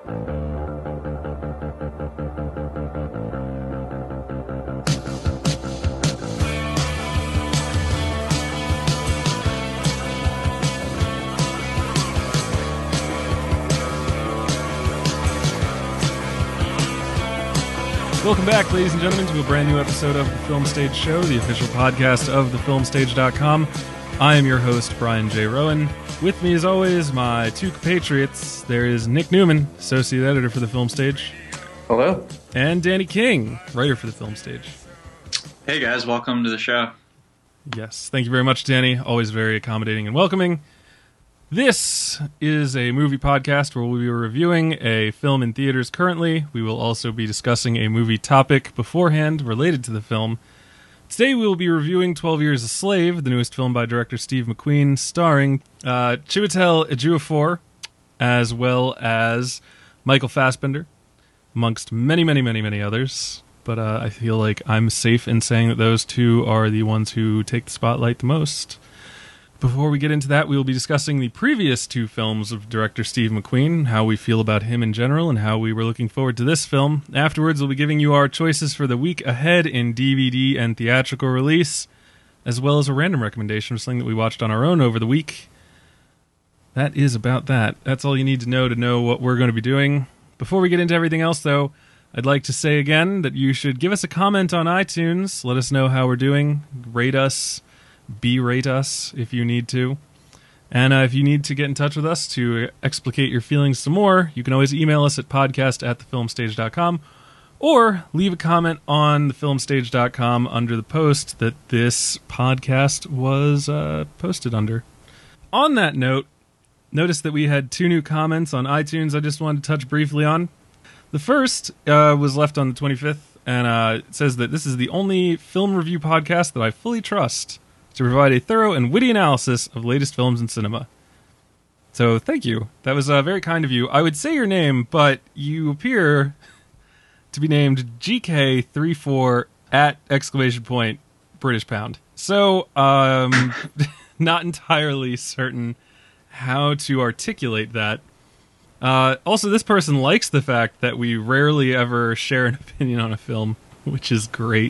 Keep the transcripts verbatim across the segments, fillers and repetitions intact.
Welcome back, ladies and gentlemen, to a brand new episode of the Film Stage Show, the official podcast of the film stage dot com. I am your host, Brian J. Rowan. With me, as always, my two compatriots. There is Nick Newman, associate editor for the Film Stage. Hello. And Danny King, writer for the Film Stage. Hey guys, welcome to the show. Yes, thank you very much, Danny. Always very accommodating and welcoming. This is a movie podcast where we'll be reviewing a film in theaters currently. We will also be discussing a movie topic beforehand related to the film. Today we will be reviewing twelve Years a Slave, the newest film by director Steve McQueen, starring uh, Chiwetel Ejiofor, as well as Michael Fassbender, amongst many, many, many, many others. But uh, I feel like I'm safe in saying that those two are the ones who take the spotlight the most. Before we get into that, we will be discussing the previous two films of director Steve McQueen, how we feel about him in general, and how we were looking forward to this film. Afterwards, we'll be giving you our choices for the week ahead in D V D and theatrical release, as well as a random recommendation of something that we watched on our own over the week. That is about that. That's all you need to know to know what we're going to be doing. Before we get into everything else, though, I'd like to say again that you should give us a comment on iTunes. Let us know how we're doing. Rate us. B-rate us if you need to. And uh, if you need to get in touch with us to explicate your feelings some more, you can always email us at podcast at the film stage dot com or leave a comment on the film stage dot com under the post that this podcast was uh, posted under. On that note, notice that we had two new comments on iTunes I just wanted to touch briefly on. The first uh, was left on the twenty-fifth, and uh, it says that this is the only film review podcast that I fully trust to provide a thorough and witty analysis of latest films in cinema. So, thank you. That was uh, very kind of you. I would say your name, but you appear to be named G K thirty-four at exclamation point British pound. So, um, not entirely certain how to articulate that. Uh, also, this person likes the fact that we rarely ever share an opinion on a film, which is great.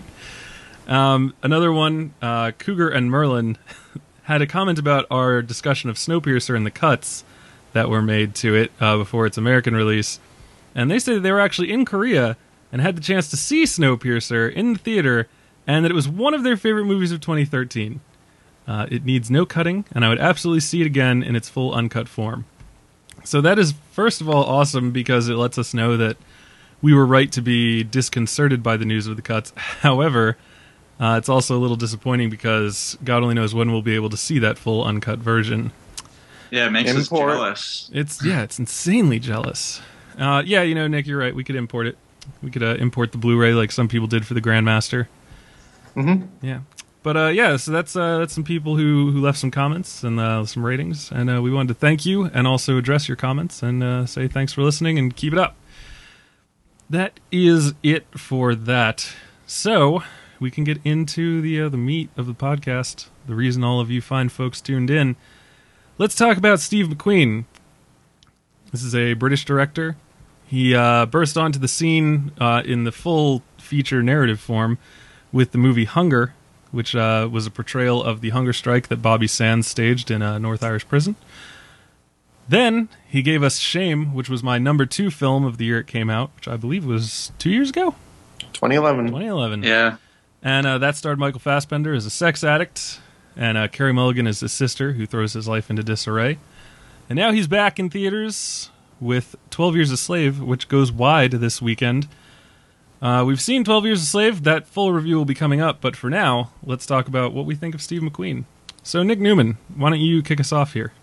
Um, another one, uh, Cougar and Merlin, had a comment about our discussion of Snowpiercer and the cuts that were made to it uh, before its American release. And they said they were actually in Korea and had the chance to see Snowpiercer in the theater, and that it was one of their favorite movies of twenty thirteen. Uh, it needs no cutting, and I would absolutely see it again in its full uncut form. So that is, first of all, awesome because it lets us know that we were right to be disconcerted by the news of the cuts. However, Uh, it's also a little disappointing because God only knows when we'll be able to see that full uncut version. Yeah, it makes Import. us jealous. It's yeah, it's insanely jealous. Uh, yeah, you know, Nick, you're right. We could import it. We could uh, import the Blu-ray like some people did for the Grandmaster. Mm-hmm. Yeah, but uh, yeah, so that's uh, that's some people who, who left some comments and uh, some ratings, and uh, we wanted to thank you and also address your comments and uh, say thanks for listening and keep it up. That is it for that. So we can get into the uh, the meat of the podcast, the reason all of you fine folks tuned in. Let's talk about Steve McQueen. This is a British director. He uh, burst onto the scene uh, in the full feature narrative form with the movie Hunger, which uh, was a portrayal of the hunger strike that Bobby Sands staged in a North Irish prison. Then he gave us Shame, which was my number two film of the year it came out, which I believe was two years ago? twenty eleven. twenty eleven. Yeah. And uh, that starred Michael Fassbender as a sex addict, and uh, Carey Mulligan as his sister, who throws his life into disarray. And now he's back in theaters with twelve Years a Slave, which goes wide this weekend. Uh, we've seen twelve Years a Slave. That full review will be coming up, but for now, let's talk about what we think of Steve McQueen. So, Nick Newman, why don't you kick us off here?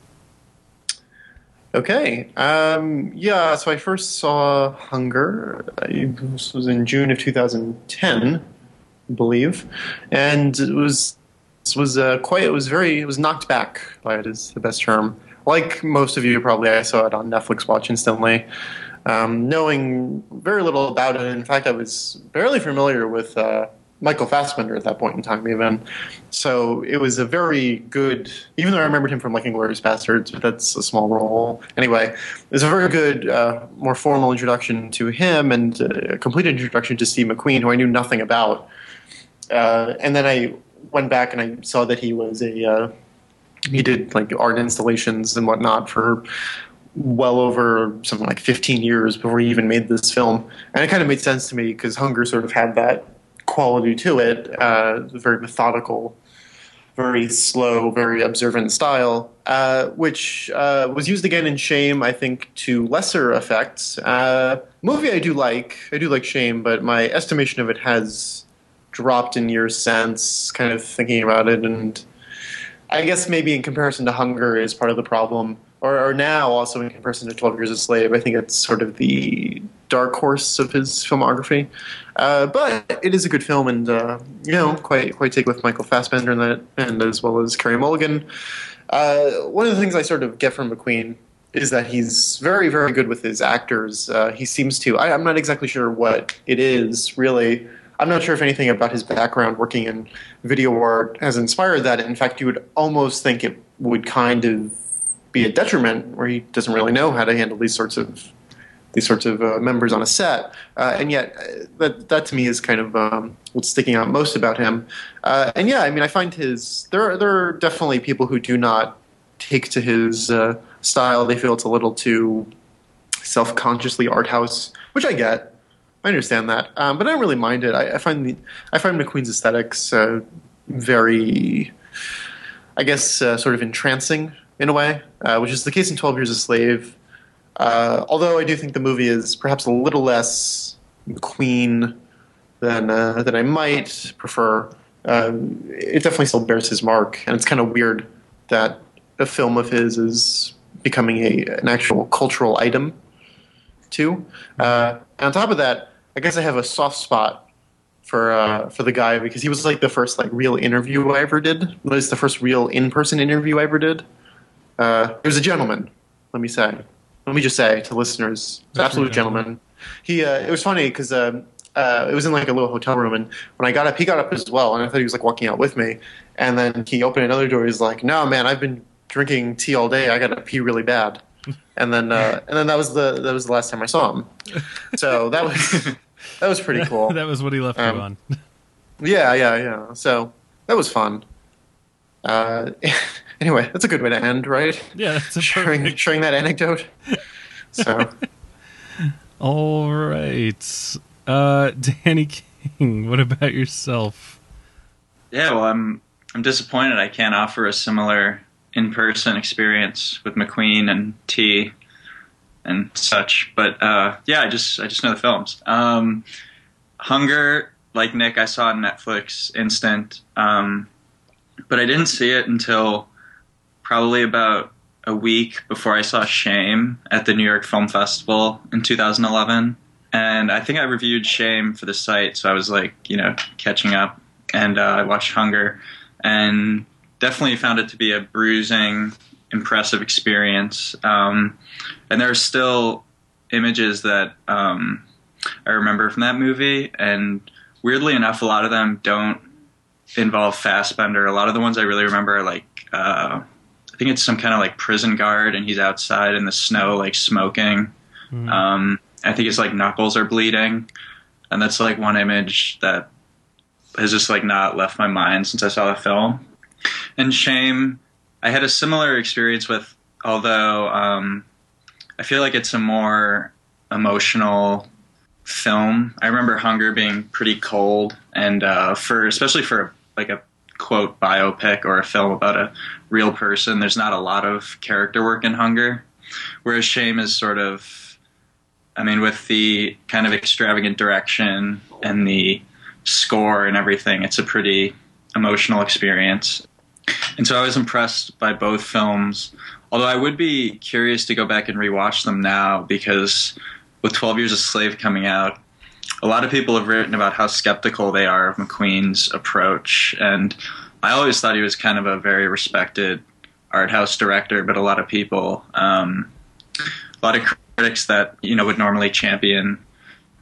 Okay. Um, yeah, so I first saw Hunger. This was in June of two thousand ten, I believe. And it was it was uh, quite, it was very, it was knocked back by it is the best term. Like most of you, probably, I saw it on Netflix Watch instantly. Um, knowing very little about it. In fact, I was barely familiar with uh, Michael Fassbender at that point in time, even. So it was a very good, even though I remembered him from like Inglourious Basterds, but that's a small role. Anyway, it was a very good, uh, more formal introduction to him and a complete introduction to Steve McQueen, who I knew nothing about. Uh, and then I went back and I saw that he was a, uh, he did like art installations and whatnot for well over something like fifteen years before he even made this film. And it kind of made sense to me because Hunger sort of had that quality to it, uh, very methodical, very slow, very observant style, uh, which uh, was used again in Shame, I think, to lesser effects. Uh, movie I do like. I do like Shame, but my estimation of it has dropped in years since, kind of thinking about it. And I guess maybe in comparison to Hunger is part of the problem. Or, or now, also in comparison to twelve Years a Slave, I think it's sort of the dark horse of his filmography. Uh, but it is a good film, and uh, you know, quite quite take with Michael Fassbender in that, and as well as Carey Mulligan. Uh, one of the things I sort of get from McQueen is that he's very very good with his actors. Uh, he seems to. I, I'm not exactly sure what it is really. I'm not sure if anything about his background working in video art has inspired that. In fact, you would almost think it would kind of be a detriment, where he doesn't really know how to handle these sorts of these sorts of uh, members on a set, uh, and yet uh, that that to me is kind of um, what's sticking out most about him. Uh, and yeah, I mean, I find his there are, there are definitely people who do not take to his uh, style. They feel it's a little too self-consciously art house, which I get. I understand that, um, but I don't really mind it. I, I find the I find McQueen's aesthetics uh, very, I guess, uh, sort of entrancing in a way, uh, which is the case in twelve Years a Slave. Uh, although I do think the movie is perhaps a little less McQueen than uh, than I might prefer. Um, it definitely still bears his mark, and it's kind of weird that a film of his is becoming a an actual cultural item too. Uh, and on top of that, I guess I have a soft spot for uh, for the guy because he was like the first like real interview I ever did. It was the first real in-person interview I ever did. Uh, he was a gentleman, let me say. Let me just say to listeners, absolute gentleman. He, uh, it was funny because uh, uh, it was in like a little hotel room, and when I got up, he got up as well, and I thought he was like walking out with me. And then he opened another door. He's like, "No, man, I've been drinking tea all day. I got to pee really bad." And then, uh, and then that was the that was the last time I saw him. So that was that was pretty cool. That was what he left um, you on. Yeah, yeah, yeah. So that was fun. Uh, anyway, that's a good way to end, right? Yeah, that's a sharing, perfect... sharing that anecdote. So, all right, uh, Danny King. What about yourself? Yeah, well, I'm I'm disappointed I can't offer a similar in-person experience with McQueen and T and such. But uh, yeah, I just I just know the films. Um, Hunger, like Nick, I saw it on Netflix instant. Um, But I didn't see it until probably about a week before I saw Shame at the New York Film Festival in two thousand eleven. And I think I reviewed Shame for the site, so I was like, you know, catching up. And uh, I watched Hunger and definitely found it to be a bruising, impressive experience. Um, and there are still images that um, I remember from that movie. And weirdly enough, a lot of them don't involve Fassbender. A lot of the ones I really remember are like, uh, I think it's some kind of like prison guard and he's outside in the snow, like smoking. Mm. Um, I think his like knuckles are bleeding. And that's like one image that has just like not left my mind since I saw the film. And Shame, I had a similar experience with, although um, I feel like it's a more emotional film. I remember Hunger being pretty cold, and uh, for especially for like a quote biopic or a film about a real person, there's not a lot of character work in Hunger, whereas Shame is sort of, I mean, with the kind of extravagant direction and the score and everything, it's a pretty emotional experience. And so I was impressed by both films, although I would be curious to go back and rewatch them now, because with twelve Years a Slave coming out, a lot of people have written about how skeptical they are of McQueen's approach. And I always thought he was kind of a very respected art house director, but a lot of people, um, a lot of critics that, you know, would normally champion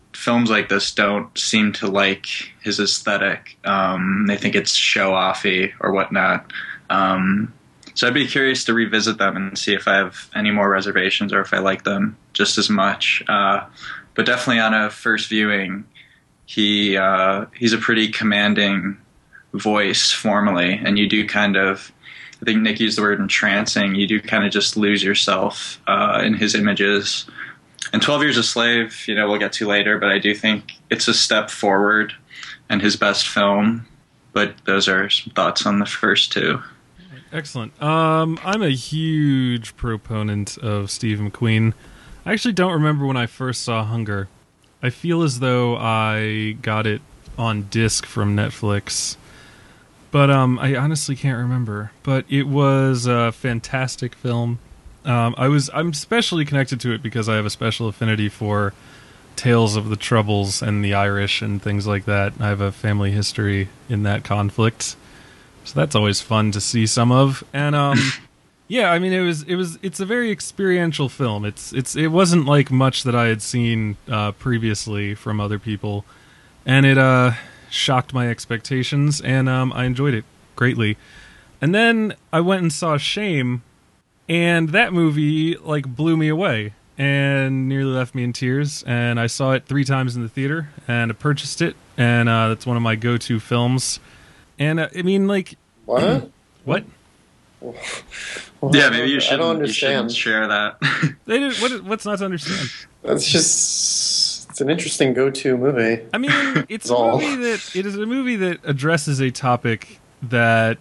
films like this don't seem to like his aesthetic. Um, they think it's show-offy or whatnot. Um, so I'd be curious to revisit them and see if I have any more reservations or if I like them just as much. Uh, but definitely on a first viewing, he uh, he's a pretty commanding voice formally, and you do kind of, I think Nick used the word entrancing, you do kind of just lose yourself uh, in his images. And twelve Years a Slave, you know, we'll get to later, but I do think it's a step forward and his best film. But those are some thoughts on the first two. Excellent. Um, I'm a huge proponent of Steve McQueen. I actually don't remember when I first saw Hunger. I feel as though I got it on disc from Netflix. But um, I honestly can't remember. But it was a fantastic film. Um, I was I'm especially connected to it because I have a special affinity for tales of the Troubles and the Irish and things like that. I have a family history in that conflict, so that's always fun to see some of. And um, yeah, I mean it was it was it's a very experiential film. It's it's it wasn't like much that I had seen uh, previously from other people, and it uh, shocked my expectations, and um, I enjoyed it greatly. And then I went and saw Shame. And that movie, like, blew me away and nearly left me in tears. And I saw it three times in the theater, and I purchased it, and uh, that's one of my go-to films. And, uh, I mean, like... What? What? Well, yeah, maybe you shouldn't, I don't understand. You shouldn't share that. they did, what, what's not to understand? That's just... It's an interesting go-to movie. I mean, it's a movie that... It is a movie that addresses a topic that...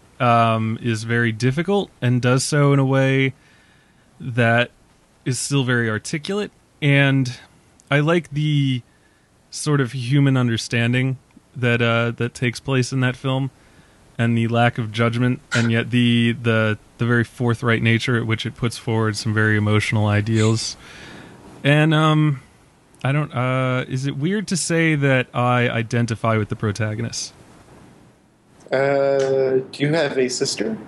Um, is very difficult and does so in a way that is still very articulate, and I like the sort of human understanding that uh, that takes place in that film, and the lack of judgment, and yet the the the very forthright nature at which it puts forward some very emotional ideals. And um, I don't. Uh, is it weird to say that I identify with the protagonist? Uh, do you have a sister?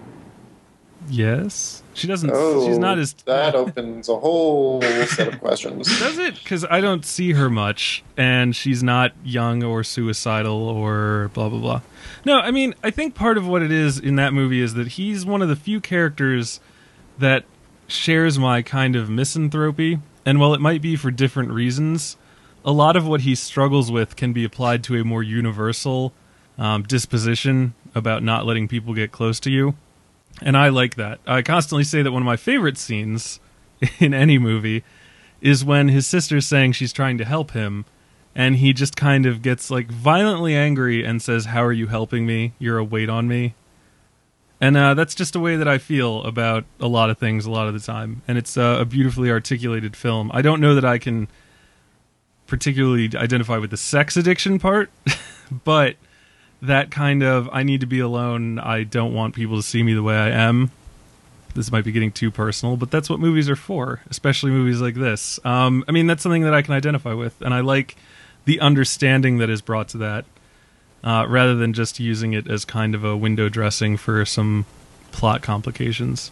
Yes. She doesn't... Oh, she's not as... that opens a whole set of questions. Does it? Because I don't see her much, and she's not young or suicidal or blah, blah, blah. No, I mean, I think part of what it is in that movie is that he's one of the few characters that shares my kind of misanthropy, and while it might be for different reasons, a lot of what he struggles with can be applied to a more universal... Um, disposition about not letting people get close to you. And I like that. I constantly say that one of my favorite scenes in any movie is when his sister's saying she's trying to help him, and he just kind of gets like violently angry and says, "How are you helping me? You're a weight on me." And uh, that's just a way that I feel about a lot of things a lot of the time. And it's uh, a beautifully articulated film. I don't know that I can particularly identify with the sex addiction part, but... that kind of, I need to be alone, I don't want people to see me the way I am. This might be getting too personal, but that's what movies are for, especially movies like this. Um, I mean, that's something that I can identify with, and I like the understanding that is brought to that, uh, rather than just using it as kind of a window dressing for some plot complications.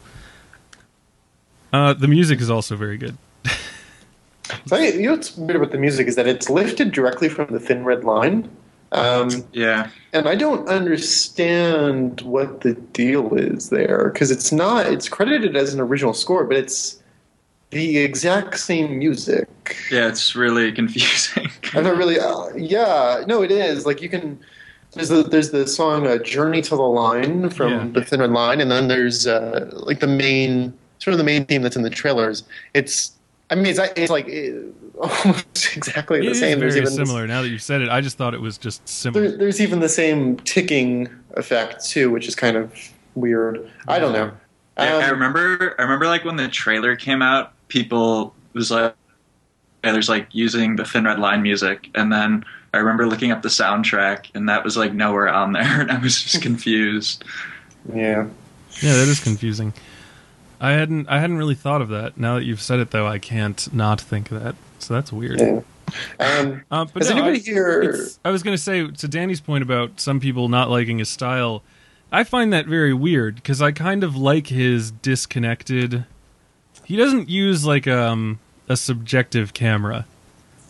Uh, the music is also very good. So, you know what's weird about the music is that it's lifted directly from the Thin Red Line. Um, yeah. And I don't understand what the deal is there, because it's not, it's credited as an original score, but it's the exact same music. Yeah, it's really confusing. I'm not really, uh, yeah, no, it is. Like, you can, there's the, there's the song uh, Journey to the Line from yeah. the Thin Red Line, and then there's, uh, like, the main, sort of the main theme that's in the trailers. It's, I mean, it's, it's like it, almost exactly the it same. It is very there's even similar. This, now that you've said it, I just thought it was just similar. There, there's even the same ticking effect too, which is kind of weird. I don't know. Yeah, um, I remember. I remember, like when the trailer came out, people was like, yeah, "There's like using the Thin Red Line music," and then I remember looking up the soundtrack, and that was like nowhere on there, and I was just confused. Yeah. Yeah, that is confusing. I hadn't I hadn't really thought of that. Now that you've said it, though, I can't not think that. So that's weird. Yeah. Um, uh, but has no, anybody I, here... I was going to say, to Danny's point about some people not liking his style, I find that very weird, because I kind of like his disconnected... He doesn't use, like, um, a subjective camera.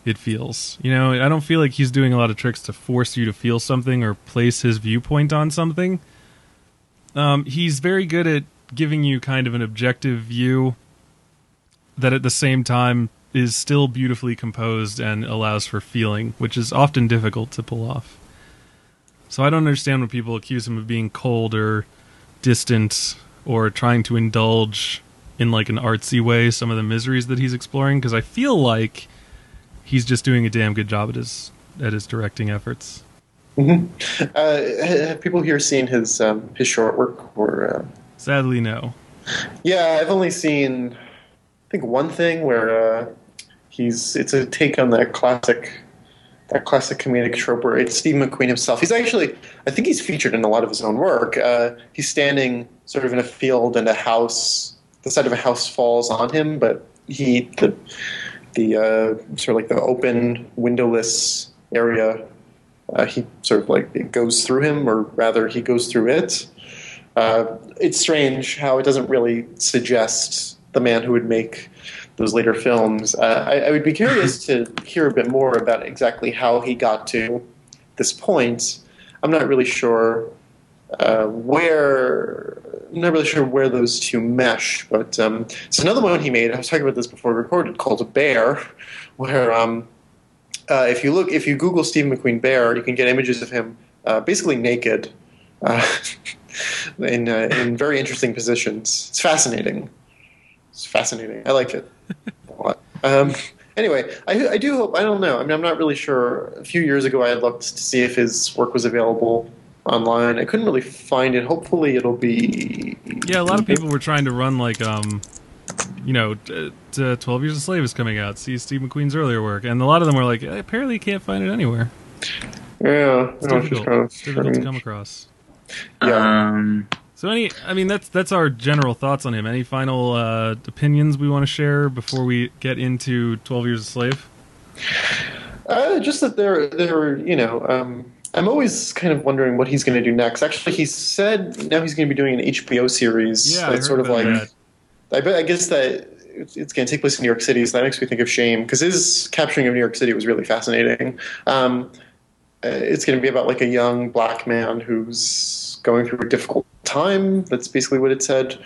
it feels. You know, I don't feel like he's doing a lot of tricks to force you to feel something or place his viewpoint on something. Um, he's very good at giving you kind of an objective view that at the same time is still beautifully composed and allows for feeling, which is often difficult to pull off. So I don't understand when people accuse him of being cold or distant or trying to indulge in like an artsy way some of the miseries that he's exploring, because I feel like he's just doing a damn good job at his at his directing efforts. Mm-hmm. Uh, have people here seen his um, his short work? Or uh... Sadly, no. Yeah, I've only seen, I think, one thing where uh, he's it's a take on that classic that classic comedic trope where it's Steve McQueen himself. He's actually, I think he's featured in a lot of his own work. Uh, he's standing sort of in a field and a house, the side of a house falls on him, but he the the uh, sort of like the open windowless area, uh, he sort of like it goes through him, or rather he goes through it. Uh, it's strange how it doesn't really suggest the man who would make those later films. Uh, I, I would be curious to hear a bit more about exactly how he got to this point. I'm not really sure uh, where. I'm not really sure where those two mesh, but um, it's another one he made. I was talking about this before we recorded, called Bear, where um, uh, if you look, if you Google Steve McQueen Bear, you can get images of him uh, basically naked, uh, in uh, in very interesting positions. It's fascinating. It's fascinating. I like it a lot. Um, anyway, I, I do hope. I don't know. I mean, I'm not really sure. A few years ago, I had looked to see if his work was available online. I couldn't really find it. Hopefully, it'll be. Yeah, a lot of people were trying to run like, um, you know, t- t- twelve Years a Slave is coming out. See Steve McQueen's earlier work, and a lot of them were like, apparently, you can't find it anywhere. Yeah, it's difficult. It's, kind of it's difficult to come across. Yeah. Um, So any, I mean, that's that's our general thoughts on him. Any final uh, opinions we want to share before we get into twelve Years a Slave? Uh, just that they're, they're you know, um, I'm always kind of wondering what he's going to do next. Actually, he said now he's going to be doing an H B O series. Yeah, that's I sort of like, that. I bet, I guess that it's, it's going to take place in New York City, so that makes me think of Shame, because his capturing of New York City was really fascinating. Um, it's going to be about like a young black man who's going through a difficult time. That's basically what it said.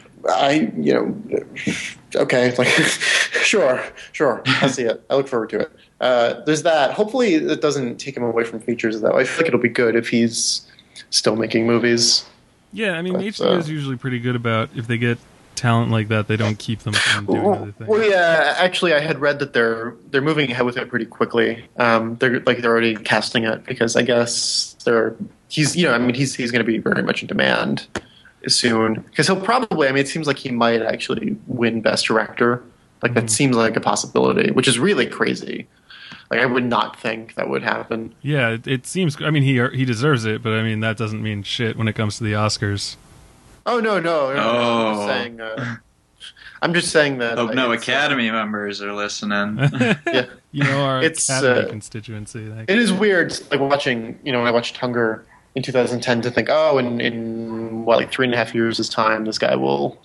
I, you know, okay, like, sure, sure, I'll see it. I look forward to it. Uh, there's that. Hopefully it doesn't take him away from features, though. I feel like it'll be good if he's still making movies. Yeah, I mean, But, H B O is uh, usually pretty good about, if they get talent like that, they don't keep them from doing other things. Well, yeah, actually, I had read that they're they're moving ahead with it pretty quickly. Um, they're like they're already casting it because I guess they're he's you know I mean he's he's going to be very much in demand soon, because he'll probably I mean it seems like he might actually win Best Director. Like that Mhm. seems like a possibility, which is really crazy. Like I would not think that would happen. Yeah, it, it seems. I mean, he he deserves it, but I mean that doesn't mean shit when it comes to the Oscars. Oh no no! no, no. I'm just Oh. saying. Uh, I'm just saying that. hope no it's, uh, Academy members are listening. yeah. You know, our It's, Academy uh, constituency. Like, It is weird, like watching. You know, when I watched Hunger in two thousand ten, to think, oh, in in what like three and a half years' time, this guy will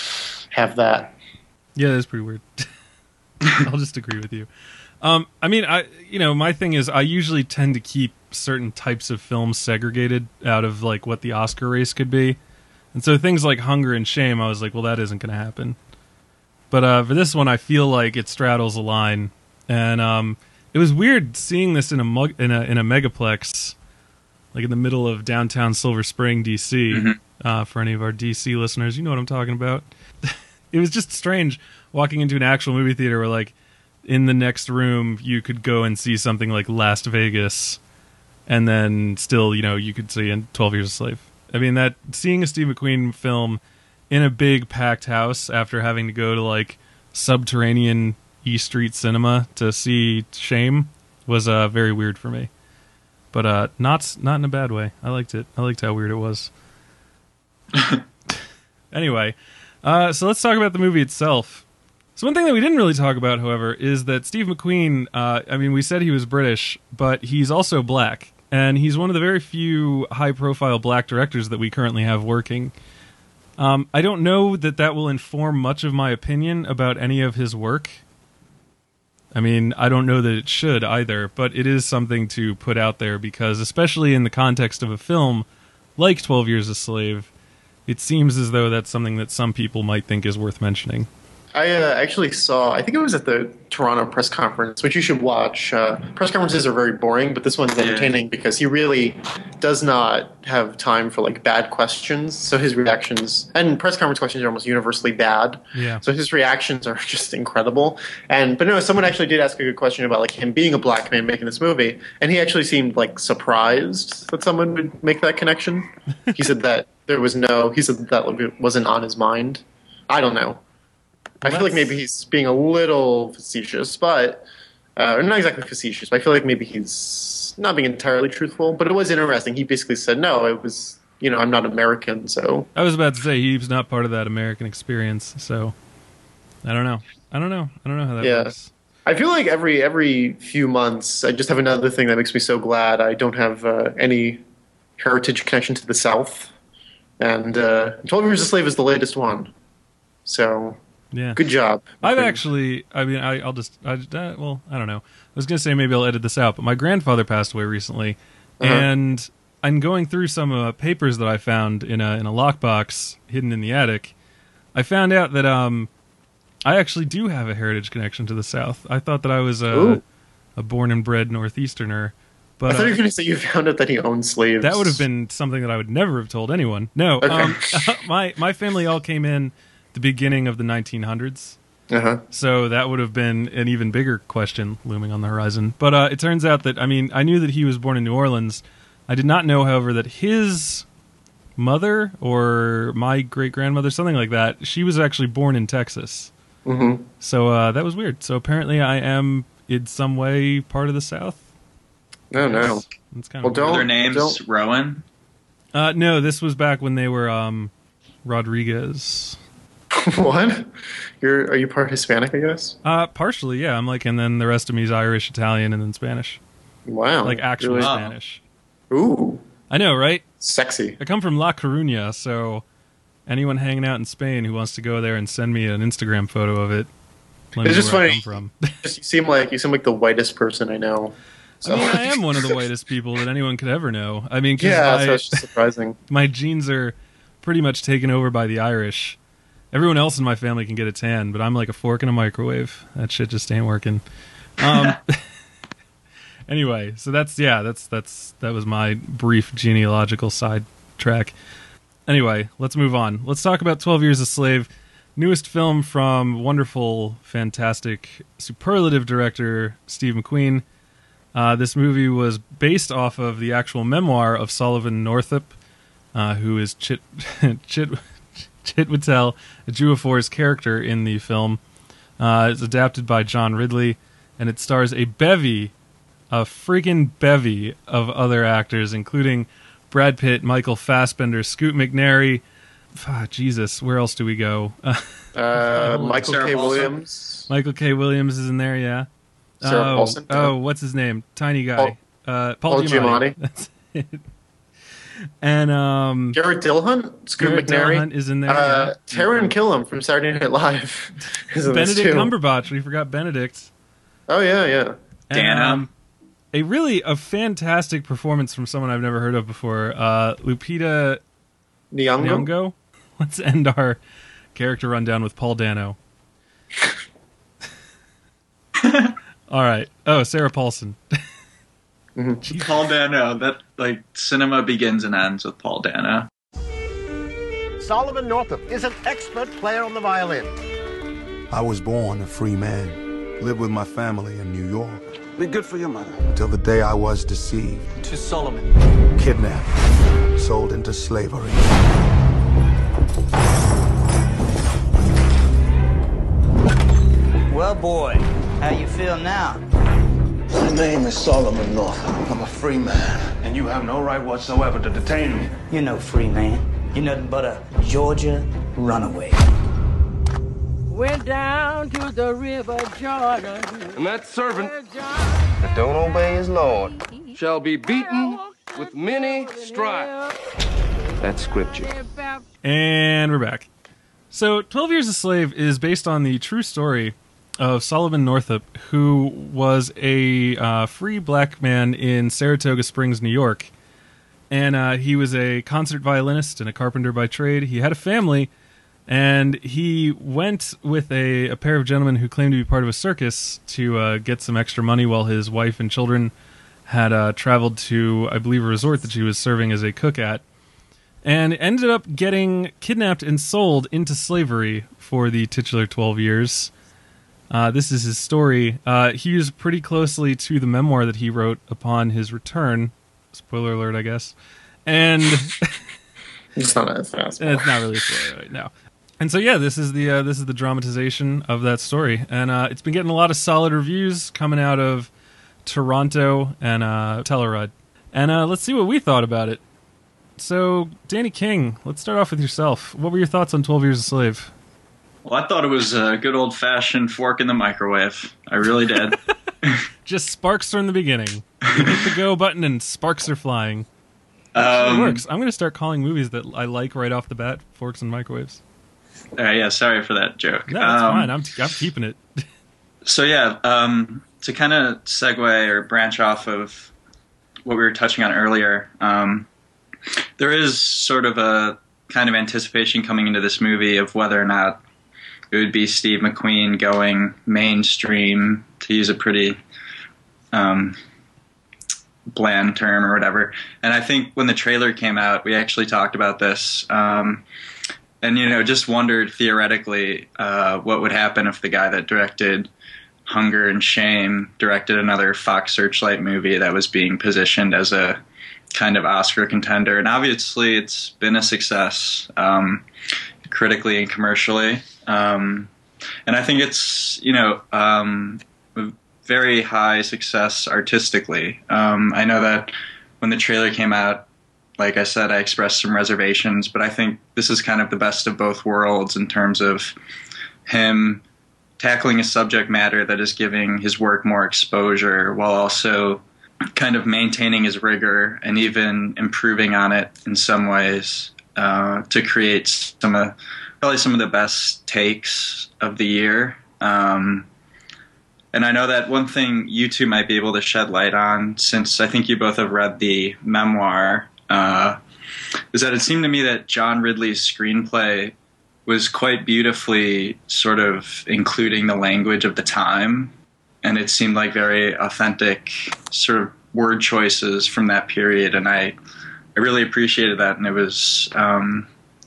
have that. yeah, that's pretty weird. I'll just agree with you. Um, I mean, I you know, my thing is I usually tend to keep certain types of films segregated out of like what the Oscar race could be. And so things like Hunger and Shame, I was like, well, that isn't going to happen. But uh, for this one, I feel like it straddles a line, and um, it was weird seeing this in a mug- in a in a megaplex, like in the middle of downtown Silver Spring, D C. Mhm. Uh, for any of our D C listeners, you know what I'm talking about. It was just strange walking into an actual movie theater where, like, in the next room you could go and see something like Las Vegas, and then still, you know, you could see in twelve Years a Slave. I mean, that seeing a Steve McQueen film in a big packed house after having to go to like subterranean E Street Cinema to see Shame was uh, very weird for me. But uh, not not in a bad way. I liked it. I liked how weird it was. Anyway, uh, so let's talk about the movie itself. So one thing that we didn't really talk about, however, is that Steve McQueen, uh, I mean, we said he was British, but he's also black. And he's one of the very few high-profile black directors that we currently have working. Um, I don't know that that will inform much of my opinion about any of his work. I mean, I don't know that it should either, but it is something to put out there because, especially in the context of a film like twelve Years a Slave, it seems as though that's something that some people might think is worth mentioning. I uh, actually saw, I think it was at the Toronto press conference, which you should watch. Uh, press conferences are very boring, but this one's entertaining because he really does not have time for like bad questions. So his reactions, and press conference questions are almost universally bad. Yeah. So his reactions are just incredible. And but no, someone actually did ask a good question about like him being a black man making this movie, and he actually seemed like surprised that someone would make that connection. He said that there was no, he said that wasn't on his mind. I don't know. I feel like maybe he's being a little facetious, but uh, not exactly facetious. But I feel like maybe he's not being entirely truthful. But it was interesting. He basically said, "No, it was, you know, I'm not American." So I was about to say he's not part of that American experience. So I don't know. I don't know. I don't know how that yeah. works. I feel like every every few months, I just have another thing that makes me so glad I don't have uh, any heritage connection to the South. And uh, twelve Years a Slave is the latest one. So. Yeah. Good job. I've actually, I mean, I, I'll just, I, uh, well, I don't know. I was going to say maybe I'll edit this out, but my grandfather passed away recently, uh-huh. and I'm going through some uh, papers that I found in a in a lockbox hidden in the attic. I found out that um, I actually do have a heritage connection to the South. I thought that I was a, a born and bred Northeasterner. But, I thought uh, you were going to say you found out that he owned slaves. That would have been something that I would never have told anyone. No, okay. um, my my family all came in the beginning of the nineteen hundreds. Uh-huh. So that would have been an even bigger question looming on the horizon. But uh, it turns out that, I mean, I knew that he was born in New Orleans. I did not know, however, that his mother or my great-grandmother, something like that, she was actually born in Texas. Mm-hmm. So uh, that was weird. So apparently I am in some way part of the South. No, no. It's, it's kind well, of don't, Were their names don't. Rowan? Uh, no, this was back when they were um, Rodriguez. What? You're are you part Hispanic, I guess? Uh, partially, yeah. I'm like, and then the rest of me is Irish, Italian, and then Spanish. Wow. Like actual really? Spanish. Ooh. I know, right? Sexy. I come from La Coruña, so anyone hanging out in Spain who wants to go there and send me an Instagram photo of it, let it's me just know where funny. I come from. You seem like you seem like the whitest person I know. So. I mean, I am one of the whitest people that anyone could ever know. I mean, 'cause yeah, my, that's just surprising. my genes are pretty much taken over by the Irish. Everyone else in my family can get a tan, but I'm like a fork in a microwave. That shit just ain't working. Um, anyway, so that's yeah, that's that's that was my brief genealogical sidetrack. Anyway, let's move on. Let's talk about twelve Years a Slave, newest film from wonderful, fantastic, superlative director Steve McQueen. Uh, this movie was based off of the actual memoir of Sullivan Northup, uh, who is Chit Chit. Chitwitel Ejiofor's character in the film. Uh, it's adapted by John Ridley, and it stars a bevy, a freaking bevy of other actors, including Brad Pitt, Michael Fassbender, Scoot McNairy. Ah, Jesus, where else do we go? Uh, Michael Sarah K. Paulson. Williams. Michael K. Williams is in there, yeah. Sarah oh, Paulson. Oh, what's his name? Tiny guy. Paul, uh, Paul, Paul Giamatti. Giamatti. That's it. And um, Garrett Dillahunt, Scoot Garrett McNairy Dillahunt is in there. Uh, yeah. Taron Killam from Saturday Night Live. is in this Benedict too. Cumberbatch. We forgot Benedict. Oh yeah, yeah. And, Dana. um, a really a fantastic performance from someone I've never heard of before. Uh, Lupita Nyong'o. Nyong'o. Let's end our character rundown with Paul Dano. All right. Oh, Sarah Paulson. Paul Dano. That like cinema begins and ends with Paul Dano. Sullivan Northup is an expert player on the violin. I was born a free man, lived with my family in New York. Be good for your mother. Until the day I was deceived, To Solomon. kidnapped, sold into slavery. Well, boy, how you feel now? My name is Solomon Northup. I'm a free man, and you have no right whatsoever to detain me. You're no free man. You're nothing but a Georgia runaway. Went down to the river Jordan. And that servant That don't obey his Lord. shall be beaten with many stripes. That's scripture. And we're back. So, twelve Years a Slave is based on the true story of Solomon Northup, who was a uh, free black man in Saratoga Springs, New York. And uh, he was a concert violinist and a carpenter by trade. He had a family, and he went with a, a pair of gentlemen who claimed to be part of a circus to uh, get some extra money while his wife and children had uh, traveled to, I believe, a resort that she was serving as a cook at, and ended up getting kidnapped and sold into slavery for the titular twelve years. Uh, this is his story. Uh, he used pretty closely to the memoir that he wrote upon his return. Spoiler alert, I guess. And it's not a fast. It's not really a spoiler right now. And so yeah, this is the uh, this is the dramatization of that story, and uh, it's been getting a lot of solid reviews coming out of Toronto and uh, Telluride. And uh, let's see what we thought about it. So, Danny King, let's start off with yourself. What were your thoughts on twelve Years a Slave? Well, I thought it was a good old-fashioned fork in the microwave. I really did. Just sparks from the beginning. You hit the go button and sparks are flying. Um, it works. I'm going to start calling movies that I like right off the bat forks and microwaves. Uh, yeah, sorry for that joke. No, that's um, fine. I'm, I'm keeping it. So yeah, um, to kind of segue or branch off of what we were touching on earlier, um, there is sort of a kind of anticipation coming into this movie of whether or not it would be Steve McQueen going mainstream, to use a pretty um, bland term or whatever. And I think when the trailer came out, we actually talked about this. Um, and, you know, just wondered theoretically uh, what would happen if the guy that directed Hunger and Shame directed another Fox Searchlight movie that was being positioned as a kind of Oscar contender. And obviously it's been a success, um, critically and commercially. Um, and I think it's, you know, um, a very high success artistically. Um, I know that when the trailer came out, like I said, I expressed some reservations, but I think this is kind of the best of both worlds in terms of him tackling a subject matter that is giving his work more exposure while also kind of maintaining his rigor and even improving on it in some ways uh, to create some of probably some of the best takes of the year. Um, and I know that one thing you two might be able to shed light on, since I think you both have read the memoir, uh, is that it seemed to me that John Ridley's screenplay was quite beautifully sort of including the language of the time. And it seemed like very authentic sort of word choices from that period. And I, I really appreciated that. And it was um,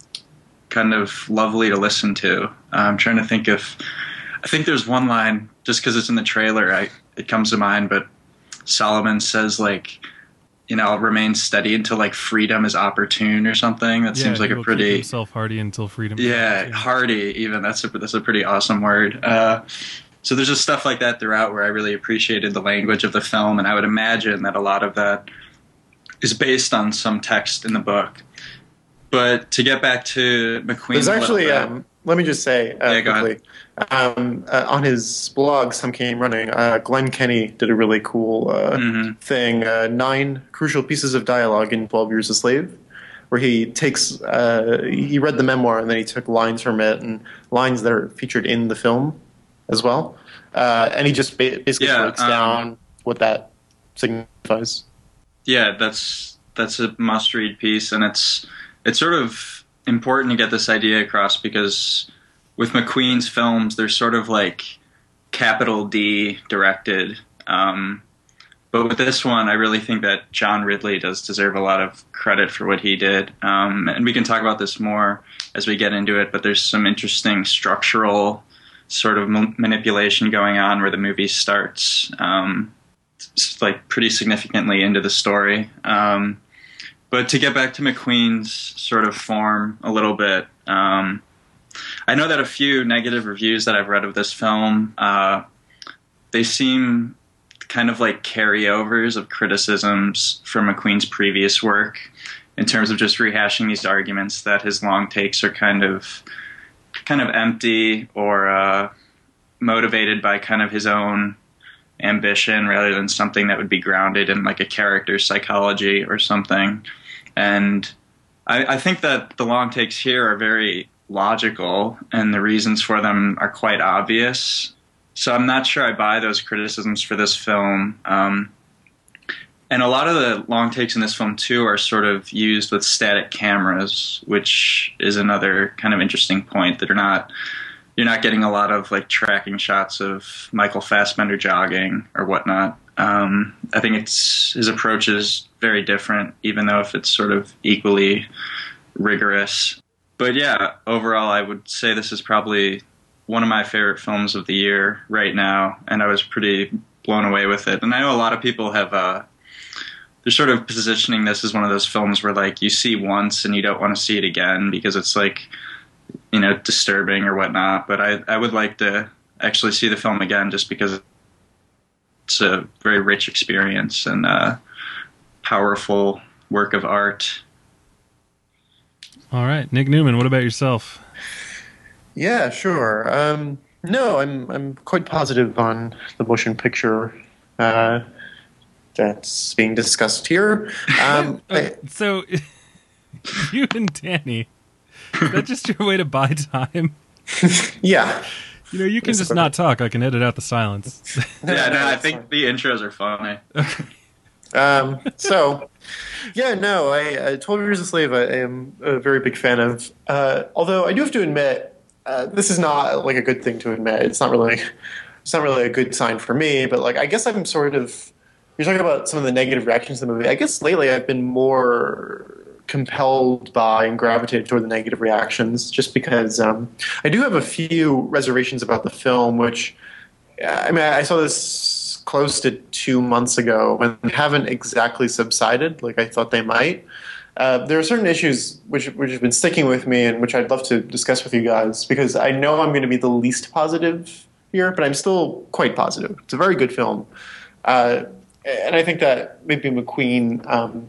kind of lovely to listen to. I'm trying to think of, I think there's one line, just because it's in the trailer, I, it comes to mind, but Solomon says, like, you know, I'll remain steady until, like, freedom is opportune or something. That yeah, seems like a pretty... keep himself hardy until freedom is Yeah, opportune. hardy, even. That's a, that's a pretty awesome word. Uh, so there's just stuff like that throughout where I really appreciated the language of the film, and I would imagine that a lot of that is based on some text in the book. But to get back to McQueen... There's actually... Um, let me just say uh, yeah, go quickly. Um, uh, on his blog, Some Came Running, uh, Glenn Kenny did a really cool uh, mm-hmm. thing, uh, nine crucial pieces of dialogue in twelve Years a Slave, where he takes, uh, he read the memoir and then he took lines from it and lines that are featured in the film as well. Uh, and he just ba- basically yeah, breaks um, down what that signifies. Yeah, that's that's a must-read piece, and it's it's sort of important to get this idea across because with McQueen's films, they're sort of like capital D directed. Um, but with this one, I really think that John Ridley does deserve a lot of credit for what he did. Um, and we can talk about this more as we get into it, but there's some interesting structural sort of m- manipulation going on where the movie starts um, it's like pretty significantly into the story. Um, but to get back to McQueen's sort of form a little bit, um, I know that a few negative reviews that I've read of this film, uh, they seem kind of like carryovers of criticisms from McQueen's previous work in terms of just rehashing these arguments that his long takes are kind of kind of empty or uh, motivated by kind of his own ambition rather than something that would be grounded in like a character's psychology or something. And I, I think that the long takes here are very logical, and the reasons for them are quite obvious. so I'm not sure I buy those criticisms for this film. Um, and a lot of the long takes in this film, too, are sort of used with static cameras, which is another kind of interesting point, that are not, you're not getting a lot of like tracking shots of Michael Fassbender jogging or whatnot. Um, I think it's his approach is very different, even though if it's sort of equally rigorous. But yeah, overall, I would say this is probably one of my favorite films of the year right now, and I was pretty blown away with it. And I know a lot of people have, uh, they're sort of positioning this as one of those films where, like, you see once and you don't want to see it again because it's, like, you know, disturbing or whatnot. But I, I would like to actually see the film again just because it's a very rich experience and a powerful work of art. All right, Nick Newman, what about yourself? Yeah, sure. Um, no, I'm I'm quite positive on the motion picture uh, that's being discussed here. Um, I, so, you and Danny, is that just your way to buy time? Yeah. You know, you can just not talk. I can edit out the silence. Yeah, no, I think the intros are funny. Okay. Um, so, yeah, no, I, I twelve Years a Slave I am a very big fan of. Uh, although I do have to admit, uh, this is not like a good thing to admit. It's not really, it's not really a good sign for me. But like, I guess I'm sort of. You're talking about some of the negative reactions to the movie. I guess lately I've been more compelled by and gravitated toward the negative reactions, just because um, I do have a few reservations about the film. Which, I mean, I saw this close to two months ago and haven't exactly subsided like I thought they might. Uh, there are certain issues which which have been sticking with me and which I'd love to discuss with you guys, because I know I'm going to be the least positive here, but I'm still quite positive. It's a very good film. Uh, and I think that maybe McQueen um,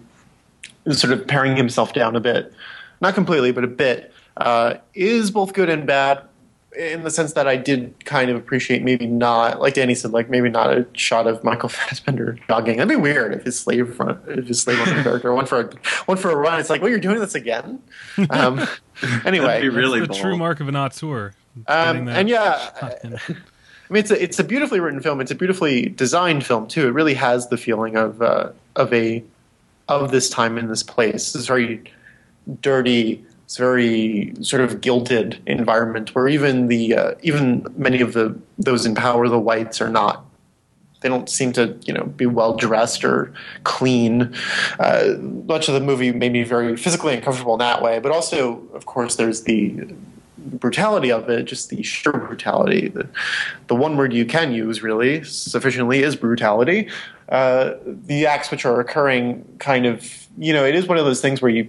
is sort of paring himself down a bit. Not completely, but a bit. Uh, is both good and bad, in the sense that I did kind of appreciate maybe not, like Danny said, like maybe not a shot of Michael Fassbender jogging. That'd be weird if his slave front, if his slave owner character went for a went for a run. It's like, well, you're doing this again. Um, anyway, That'd be really That's the bold. true mark of an auteur. Um, and yeah, I mean, it's a, it's a beautifully written film. It's a beautifully designed film too. It really has the feeling of uh, of a of this time in this place. It's very dirty. It's very sort of gilded environment where even the uh, even many of the those in power, the whites, are not. They don't seem to, you know, be well dressed or clean. Uh, much of the movie made me very physically uncomfortable in that way. But also, of course, there's the brutality of it, just the sheer brutality. The, the one word you can use really sufficiently is brutality. Uh, the acts which are occurring kind of, you know, it is one of those things where you.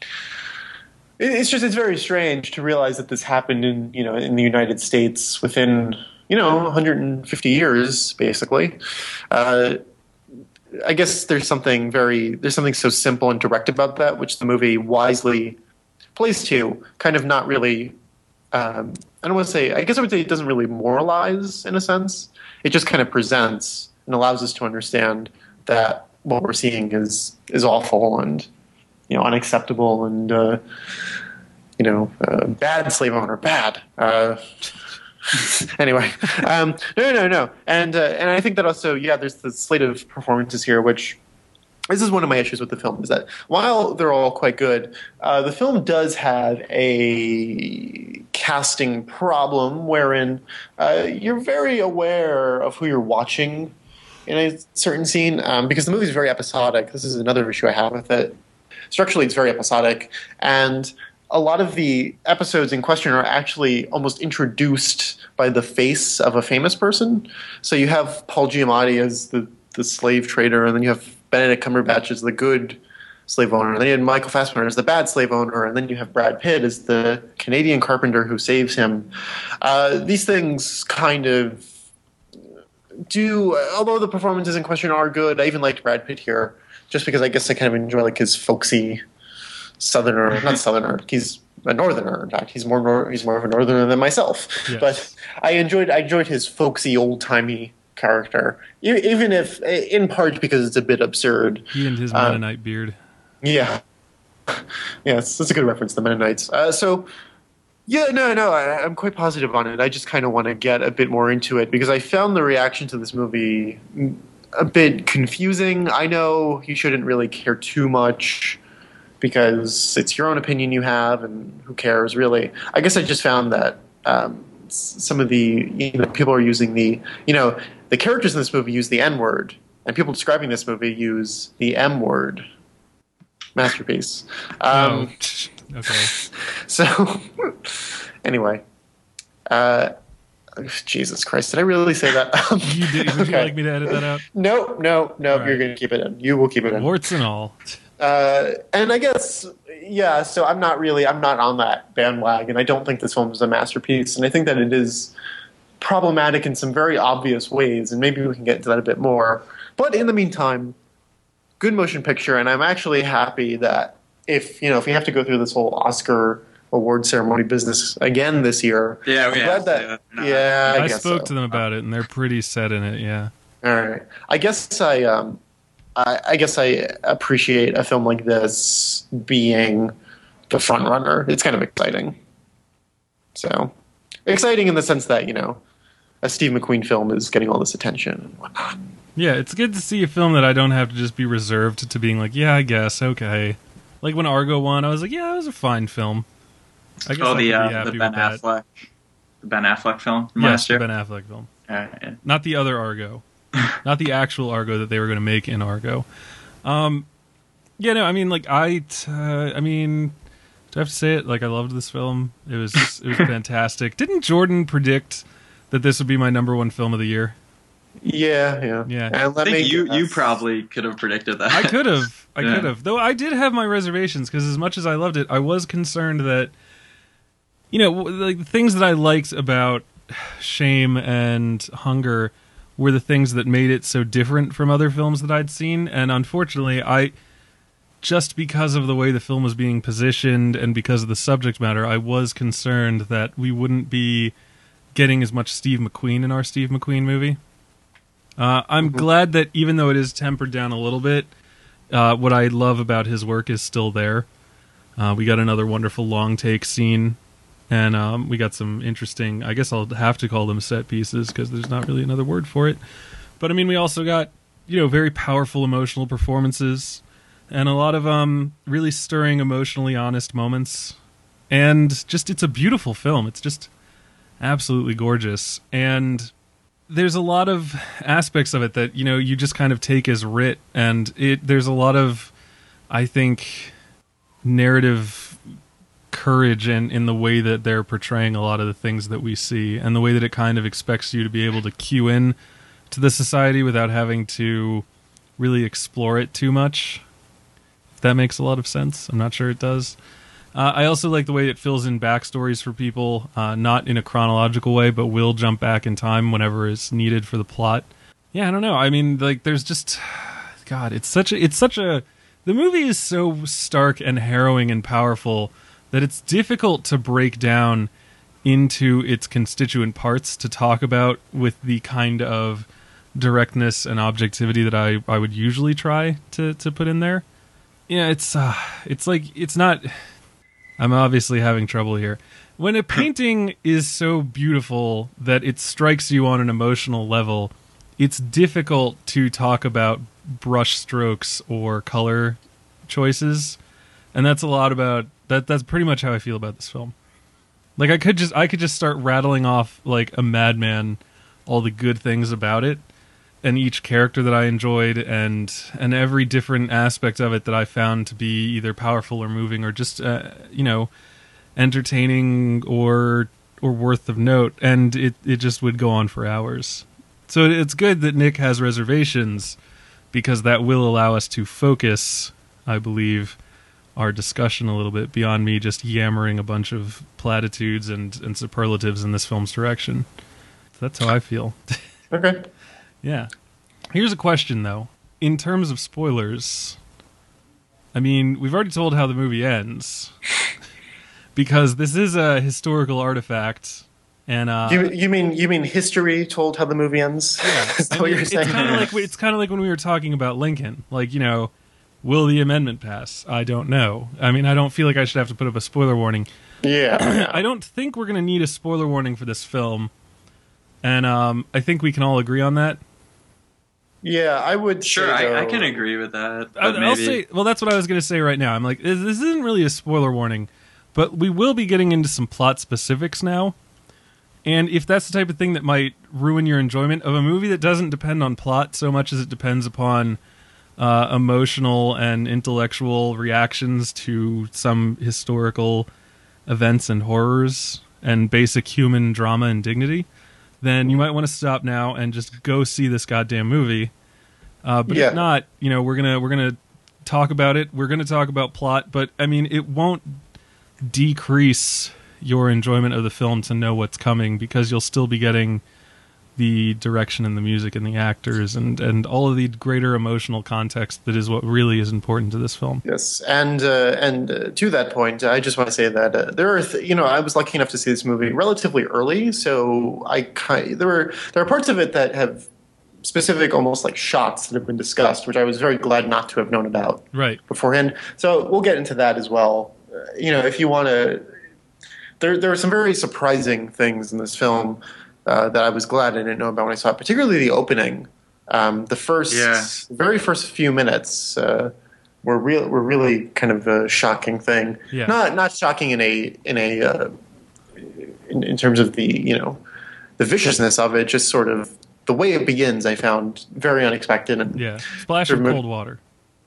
It's just, it's very strange to realize that this happened in, you know, in the United States within, you know, one hundred fifty years, basically. Uh, I guess there's something very, there's something so simple and direct about that, which the movie wisely plays to, kind of not really, um, I don't want to say, I guess I would say it doesn't really moralize in a sense. It just kind of presents and allows us to understand that what we're seeing is, is awful and, you know, unacceptable and, uh, you know, uh, bad slave owner, bad. Uh, anyway, um, no, no, no. And, uh, and I think that also, yeah, there's the slate of performances here, which this is one of my issues with the film, is that while they're all quite good, uh, the film does have a casting problem wherein uh, you're very aware of who you're watching in a certain scene, um, because the movie is very episodic. This is another issue I have with it. Structurally, it's very episodic, and a lot of the episodes in question are actually almost introduced by the face of a famous person. So you have Paul Giamatti as the, the slave trader, and then you have Benedict Cumberbatch as the good slave owner, and then you have Michael Fassbender as the bad slave owner, and then you have Brad Pitt as the Canadian carpenter who saves him. Uh, these things kind of do, although the performances in question are good, I even liked Brad Pitt here, just because I guess I kind of enjoy like his folksy southerner, not southerner, he's a northerner. In fact, he's more nor- he's more of a northerner than myself. Yes. But I enjoyed I enjoyed his folksy, old timey character, e- even if in part because it's a bit absurd. He and his Mennonite uh, beard. Yeah, yes, that's a good reference. The Mennonites. Uh, so Yeah, no, no, I, I'm quite positive on it. I just kind of want to get a bit more into it because I found the reaction to this movie a bit confusing. I know you shouldn't really care too much because it's your own opinion you have, and who cares, really. I guess I just found that um, some of the you know, people are using the, you know, the characters in this movie use the N word, and people describing this movie use the M word. Masterpiece. Um, oh. Okay. So, anyway, uh, Jesus Christ, did I really say that? you did, would okay. you like me to edit that out? No, no, no. Right. You're going to keep it in. You will keep it in. Warts and all. Uh, and I guess, yeah. So I'm not really. I'm not on that bandwagon. I don't think this film is a masterpiece, and I think that it is problematic in some very obvious ways. And maybe we can get into that a bit more. But in the meantime, good motion picture, and I'm actually happy that if you know if we have to go through this whole Oscar award ceremony business again this year. Yeah, we have that, to. Yeah, I, I guess spoke so. to them about it, and they're pretty set in it. Yeah. All right. I guess I, um, I, I guess I appreciate a film like this being the front runner. It's kind of exciting. So exciting in the sense that you know a Steve McQueen film is getting all this attention and whatnot. Yeah, it's good to see a film that I don't have to just be reserved to being like, yeah, I guess, okay. Like when Argo won, I was like, yeah, it was a fine film. I guess oh, I the, could uh, be happy the Ben with that. Affleck, the Ben Affleck film from yes, last year. the Ben Affleck film. Uh, yeah. Not the other Argo. Not the actual Argo that they were going to make in Argo. Um, yeah, no, I mean, like, I, uh, I mean, do I have to say it? Like, I loved this film. It was, it was fantastic. Didn't Jordan predict that this would be my number one film of the year? Yeah, yeah, yeah. And let I think me you guess. you probably could have predicted that. I could have. I Yeah. could have. Though I did have my reservations because as much as I loved it, I was concerned that, you know, like the things that I liked about Shame and Hunger were the things that made it so different from other films that I'd seen. And unfortunately, I, just because of the way the film was being positioned and because of the subject matter, I was concerned that we wouldn't be getting as much Steve McQueen in our Steve McQueen movie. Uh, I'm mm-hmm. glad that even though it is tempered down a little bit, uh, what I love about his work is still there. Uh, we got another wonderful long take scene, and um, we got some interesting, I guess I'll have to call them set pieces because there's not really another word for it. But I mean, we also got, you know, very powerful emotional performances and a lot of um, really stirring, emotionally honest moments. And just, it's a beautiful film. It's just absolutely gorgeous. And there's a lot of aspects of it that, you know, you just kind of take as writ, and it there's a lot of, I think, narrative courage in, in the way that they're portraying a lot of the things that we see, and the way that it kind of expects you to be able to cue in to the society without having to really explore it too much. If that makes a lot of sense. I'm not sure it does. Uh, I also like the way it fills in backstories for people, uh, not in a chronological way, but will jump back in time whenever is needed for the plot. Yeah, I don't know. I mean, like, there's just, God, it's such a, it's such a, the movie is so stark and harrowing and powerful that it's difficult to break down into its constituent parts to talk about with the kind of directness and objectivity that I, I would usually try to, to put in there. Yeah, it's, uh, it's like, it's not... I'm obviously having trouble here. When a painting is so beautiful that it strikes you on an emotional level, it's difficult to talk about brush strokes or color choices. And that's a lot about that that's pretty much how I feel about this film. Like I could just I could just start rattling off like a madman all the good things about it and each character that I enjoyed and and every different aspect of it that I found to be either powerful or moving or just uh, you know, entertaining or or worth of note, and it it just would go on for hours. So it's good that Nick has reservations because that will allow us to focus, I believe, our discussion a little bit beyond me just yammering a bunch of platitudes and and superlatives in this film's direction. That's how I feel. Okay. Yeah. Here's a question, though. In terms of spoilers, I mean, we've already told how the movie ends. Because this is a historical artifact. And uh, you, you mean you mean history told how the movie ends? Yeah. Is that I mean, what you're it's saying? Kind of like, it's kind of like when we were talking about Lincoln. Like, you know, will the amendment pass? I don't know. I mean, I don't feel like I should have to put up a spoiler warning. Yeah, yeah. I don't think we're going to need a spoiler warning for this film, and um, I think we can all agree on that. Yeah, I would. Sure, say, I, I though, can agree with that. But I, maybe... I'll say, well, that's what I was going to say right now. I'm like, this this isn't really a spoiler warning, but we will be getting into some plot specifics now. And if that's the type of thing that might ruin your enjoyment of a movie that doesn't depend on plot so much as it depends upon uh, emotional and intellectual reactions to some historical events and horrors and basic human drama and dignity, then you might want to stop now and just go see this goddamn movie. Uh, but Yeah. if not, you know, we're gonna we're gonna talk about it. We're gonna talk about plot, but I mean, it won't decrease your enjoyment of the film to know what's coming, because you'll still be getting the direction and the music and the actors and, and all of the greater emotional context that is what really is important to this film. Yes, and uh, and uh, to that point, I just want to say that uh, there are, th- you know, I was lucky enough to see this movie relatively early, so I kind there were there are parts of it that have specific, almost like shots that have been discussed, which I was very glad not to have known about right beforehand. So we'll get into that as well. Uh, you know, if you want to, there there are some very surprising things in this film uh, that I was glad I didn't know about when I saw it, particularly the opening. Um, the first, Yeah. very first few minutes uh, were real, were really kind of a shocking thing. Yeah. Not not shocking in a in a uh, in, in terms of the you know the viciousness of it, just sort of the way it begins. I found very unexpected and Yeah, splash of cold water.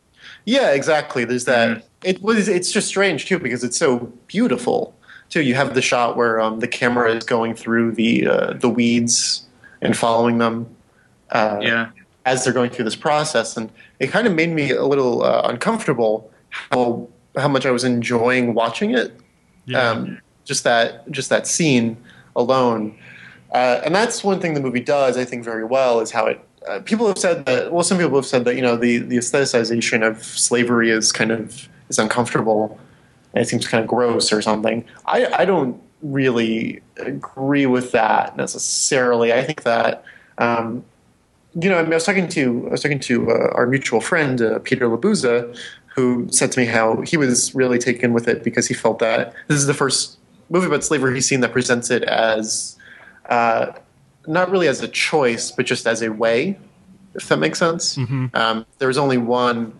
yeah, exactly. There's that. Mm-hmm. It was. It's just strange too because it's so beautiful too. You have the shot where um, the camera is going through the uh, the weeds and following them uh, Yeah. as they're going through this process, and it kind of made me a little uh, uncomfortable how how much I was enjoying watching it. Yeah. Um, just that just that scene alone, uh, and that's one thing the movie does, I think, very well is how it. Uh, people have said that. Well, some people have said that you know the the aestheticization of slavery is kind of is uncomfortable, and it seems kind of gross or something. I I don't really agree with that necessarily. I think that. Um, You know, I, mean, I was talking to I was talking to uh, our mutual friend uh, Peter Labuza, who said to me how he was really taken with it because he felt that this is the first movie about slavery he's seen that presents it as uh, not really as a choice, but just as a way, if that makes sense. Mm-hmm. Um, there's only one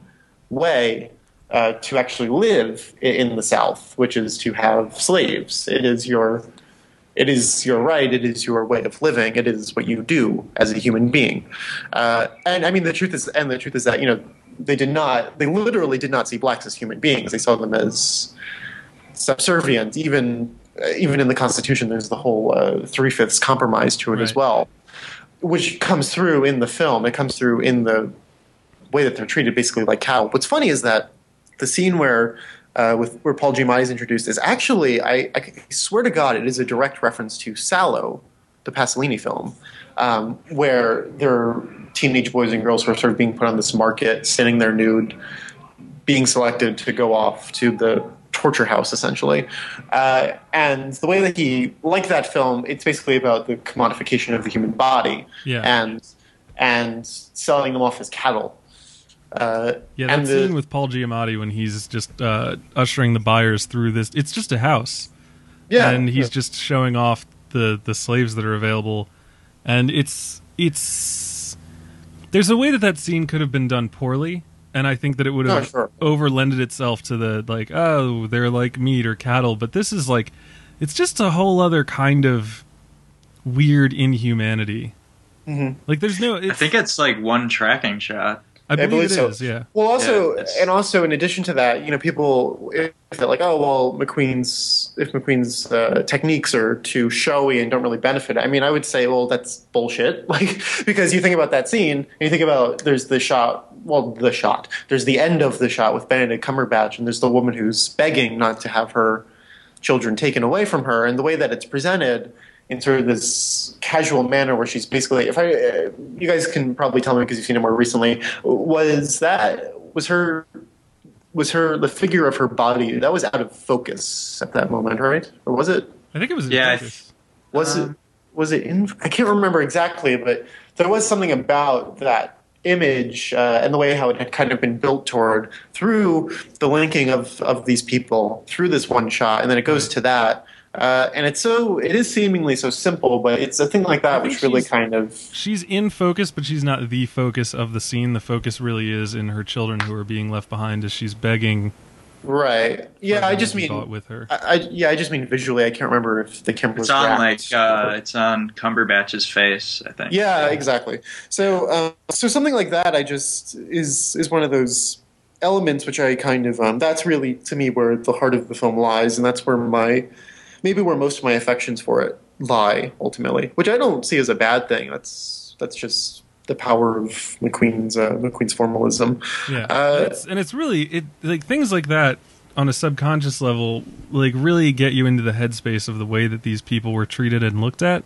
way uh, to actually live i- in the South, which is to have slaves. It is your It is your right. It is your way of living. It is what you do as a human being. Uh, and I mean, the truth is, and the truth is that you know they did not. They literally did not see blacks as human beings. They saw them as subservient. Even uh, even in the Constitution, there's the whole uh, three fifths compromise to it as Right. well, which comes through in the film. It comes through in the way that they're treated, basically like cattle. What's funny is that the scene where Uh, with where Paul Giamatti is introduced is actually, I, I swear to God, it is a direct reference to Salò, the Pasolini film, um, where there are teenage boys and girls who are sort of being put on this market, standing there nude, being selected to go off to the torture house, essentially. Uh, and the way that he, like that film, it's basically about the commodification of the human body Yeah. and and selling them off as cattle. Uh, Yeah, that and the, scene with Paul Giamatti when he's just uh, ushering the buyers through this. It's just a house. yeah, And he's yeah. just showing off the, the slaves that are available. And it's it's there's a way that that scene could have been done poorly, and I think that it would have Oh, sure. overlended itself to the like, oh, they're like meat or cattle. But this is like, it's just a whole other kind of weird inhumanity. Mhm. Like, there's no. I It's, think it's like one tracking shot. I believe, it so. is. Yeah. Well, also, Yeah, it's- and also, in addition to that, you know, people if they're like, oh, well, McQueen's if McQueen's uh, techniques are too showy and don't really benefit. I mean, I would say, well, that's bullshit. Like, because you think about that scene, and you think about there's the shot. Well, the shot. There's the end of the shot with Benedict Cumberbatch, and there's the woman who's begging not to have her children taken away from her, and the way that it's presented in sort of this casual manner where she's basically, if I, uh, you guys can probably tell me because you've seen it more recently, was that, was her, was her, the figure of her body, that was out of focus at that moment, right? Or was it? I think it was. in Yeah, I focus. Was it, was it in, I can't remember exactly, but there was something about that image uh, and the way how it had kind of been built toward through the linking of, of these people through this one shot, and then it goes to that. Uh, and it's so it is seemingly so simple, but it's a thing like that which really kind of she's in focus, but she's not the focus of the scene. The focus really is in her children who are being left behind as she's begging. Right. Yeah, I just mean with her. I, I yeah, I just mean visually. I can't remember if the camera was It's on wrapped. like uh, it's on Cumberbatch's face, I think. Yeah, exactly. So, uh, so something like that, I just is is one of those elements which I kind of um, that's really to me where the heart of the film lies, and that's where my maybe where most of my affections for it lie ultimately, which I don't see as a bad thing. That's that's just the power of McQueen's uh, McQueen's formalism. Yeah, uh, and, it's, and it's really it like things like that on a subconscious level, like really get you into the headspace of the way that these people were treated and looked at.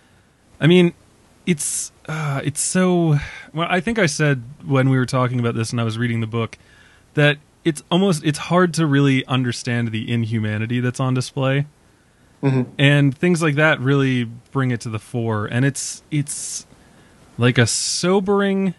I mean, it's uh, it's so. Well, I think I said when we were talking about this and I was reading the book that it's almost it's hard to really understand the inhumanity that's on display. Mm-hmm. And things like that really bring it to the fore, and it's it's like a sobering,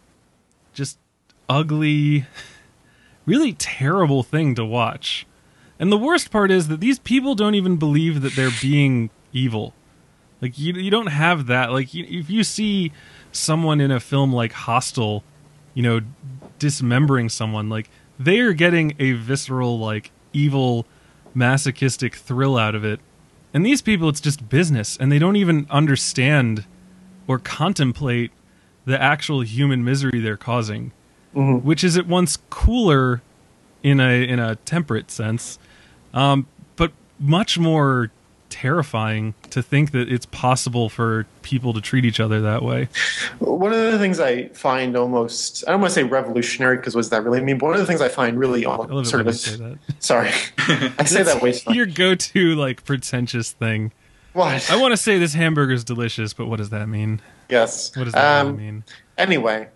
just ugly, really terrible thing to watch. And the worst part is that these people don't even believe that they're being evil. Like you, you don't have that. Like you, if you see someone in a film like Hostel, you know, dismembering someone, like they are getting a visceral, like evil, masochistic thrill out of it. And these people, it's just business, and they don't even understand or contemplate the actual human misery they're causing, mm-hmm. which is at once cooler in a in a temperate sense, um, but much more terrifying to think that it's possible for people to treat each other that way. One of the things I find almost, I don't want to say revolutionary because what does that really mean, but one of the things I find really almost sort of, say that. Sorry, I say that way so much. Your go-to like pretentious thing. What? I want to say this hamburger's delicious, but what does that mean? Yes. What does that um, really mean? Anyway,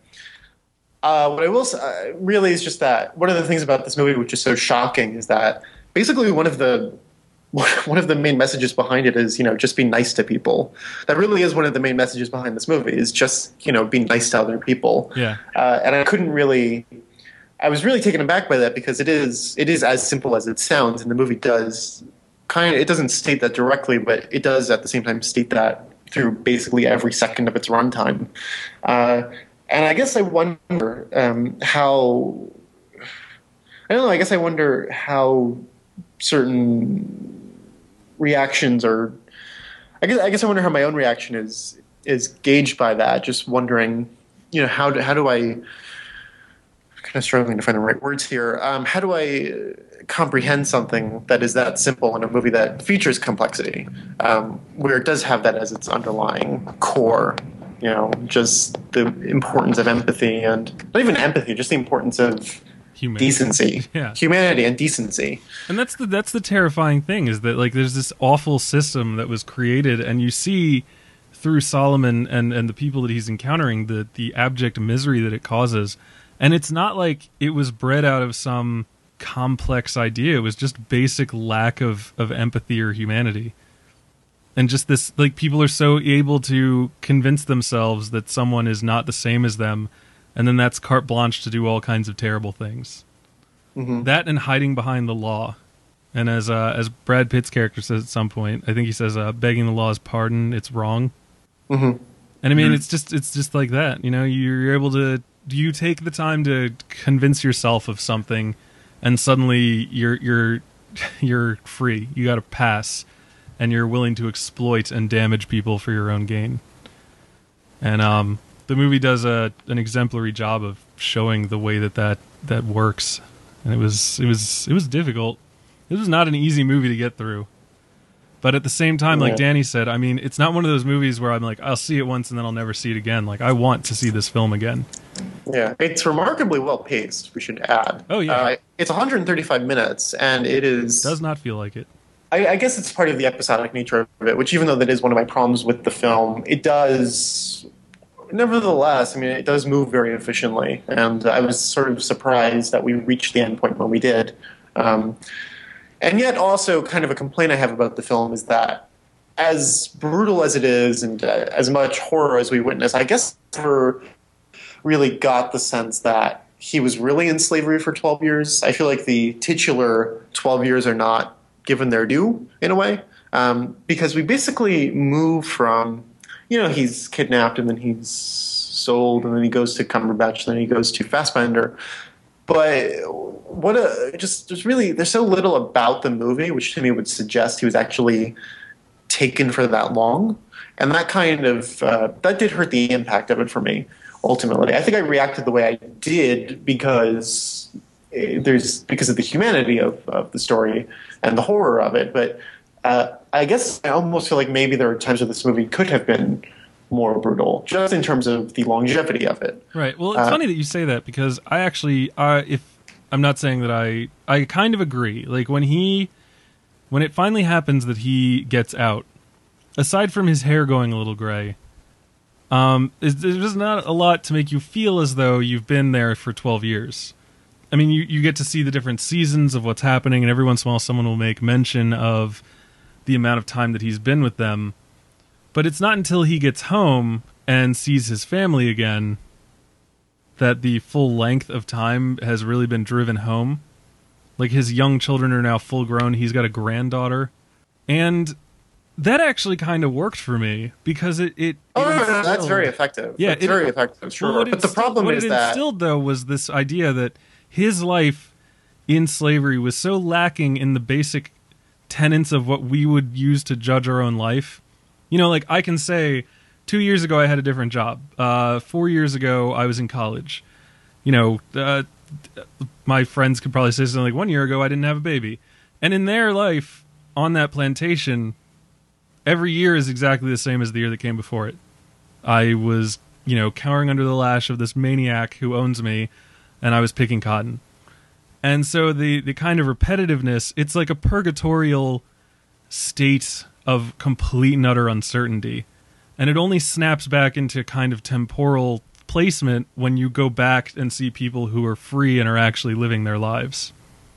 uh, what I will say uh, really is just that one of the things about this movie which is so shocking is that basically one of the one of the main messages behind it is, you know, just be nice to people. That really is one of the main messages behind this movie is just, you know, be nice to other people. Yeah. Uh, and I couldn't really, I was really taken aback by that because it is, it is as simple as it sounds, and the movie does kind of, it doesn't state that directly, but it does at the same time state that through basically every second of its runtime. Uh, and I guess I wonder um, how, I don't know, I guess I wonder how certain reactions are, I guess I guess I wonder how my own reaction is is gauged by that. Just wondering, you know, how do how do I I'm kind of struggling to find the right words here. Um, how do I comprehend something that is that simple in a movie that features complexity, um, where it does have that as its underlying core? You know, just the importance of empathy, and not even empathy, just the importance of humanity. Decency, yeah. Humanity and decency. And that's the that's the terrifying thing is that like there's this awful system that was created, and you see through Solomon and, and the people that he's encountering the the abject misery that it causes, and it's not like it was bred out of some complex idea. It was just basic lack of of empathy or humanity, and just this like people are so able to convince themselves that someone is not the same as them. And then that's carte blanche to do all kinds of terrible things. Mm-hmm. That and hiding behind the law. And as uh, as Brad Pitt's character says at some point, I think he says, uh, begging the law's pardon, it's wrong. Mm-hmm. And I mean, Mm-hmm. it's just it's just like that. You know, you're able to, you take the time to convince yourself of something, and suddenly you're you're you're free. You got a pass, and you're willing to exploit and damage people for your own gain. And um. The movie does a an exemplary job of showing the way that, that that works, and it was it was it was difficult. It was not an easy movie to get through, but at the same time, like Yeah. Danny said, I mean, it's not one of those movies where I'm like, I'll see it once and then I'll never see it again. Like, I want to see this film again. Yeah, it's remarkably well paced. We should add. Oh yeah, uh, it's one hundred thirty-five minutes, and it is does not feel like it. I, I guess it's part of the episodic nature of it, which even though that is one of my problems with the film, it does. Nevertheless, I mean, it does move very efficiently, and I was sort of surprised that we reached the end point when we did. Um, and yet, also, kind of a complaint I have about the film is that, as brutal as it is, and uh, as much horror as we witness, I guess for really got the sense that he was really in slavery for twelve years. I feel like the titular twelve years are not given their due in a way, um, because we basically move from, you know, he's kidnapped and then he's sold and then he goes to Cumberbatch and then he goes to Fassbender. But what a just there's really there's so little about the movie which to me would suggest he was actually taken for that long, and that kind of uh, that did hurt the impact of it for me. Ultimately, I think I reacted the way I did because there's because of the humanity of, of the story and the horror of it. But uh, I guess I almost feel like maybe there are times where this movie could have been more brutal, just in terms of the longevity of it. Right. Well, it's uh, funny that you say that because I actually, uh, if I'm not saying that I, I kind of agree. Like when he, when it finally happens that he gets out, aside from his hair going a little gray, um, is, there's not a lot to make you feel as though you've been there for twelve years. I mean, you, you get to see the different seasons of what's happening, and every once in a while someone will make mention of the amount of time that he's been with them. But it's not until he gets home and sees his family again that the full length of time has really been driven home. Like, his young children are now full grown. He's got a granddaughter. And that actually kind of worked for me because it... it oh, it no, no, no, instilled, that's very effective. Yeah, that's it, very effective, sure. Well, but the problem what is it that... instilled, though, was this idea that his life in slavery was so lacking in the basic tenets of what we would use to judge our own life. You know, like, I can say, two years ago I had a different job. Uh, four years ago I was in college. You know, uh, my friends could probably say something like, one year ago I didn't have a baby. And in their life, on that plantation, every year is exactly the same as the year that came before it. I was, you know, cowering under the lash of this maniac who owns me, and I was picking cotton. And so the, the kind of repetitiveness, it's like a purgatorial state of complete and utter uncertainty. And it only snaps back into kind of temporal placement when you go back and see people who are free and are actually living their lives.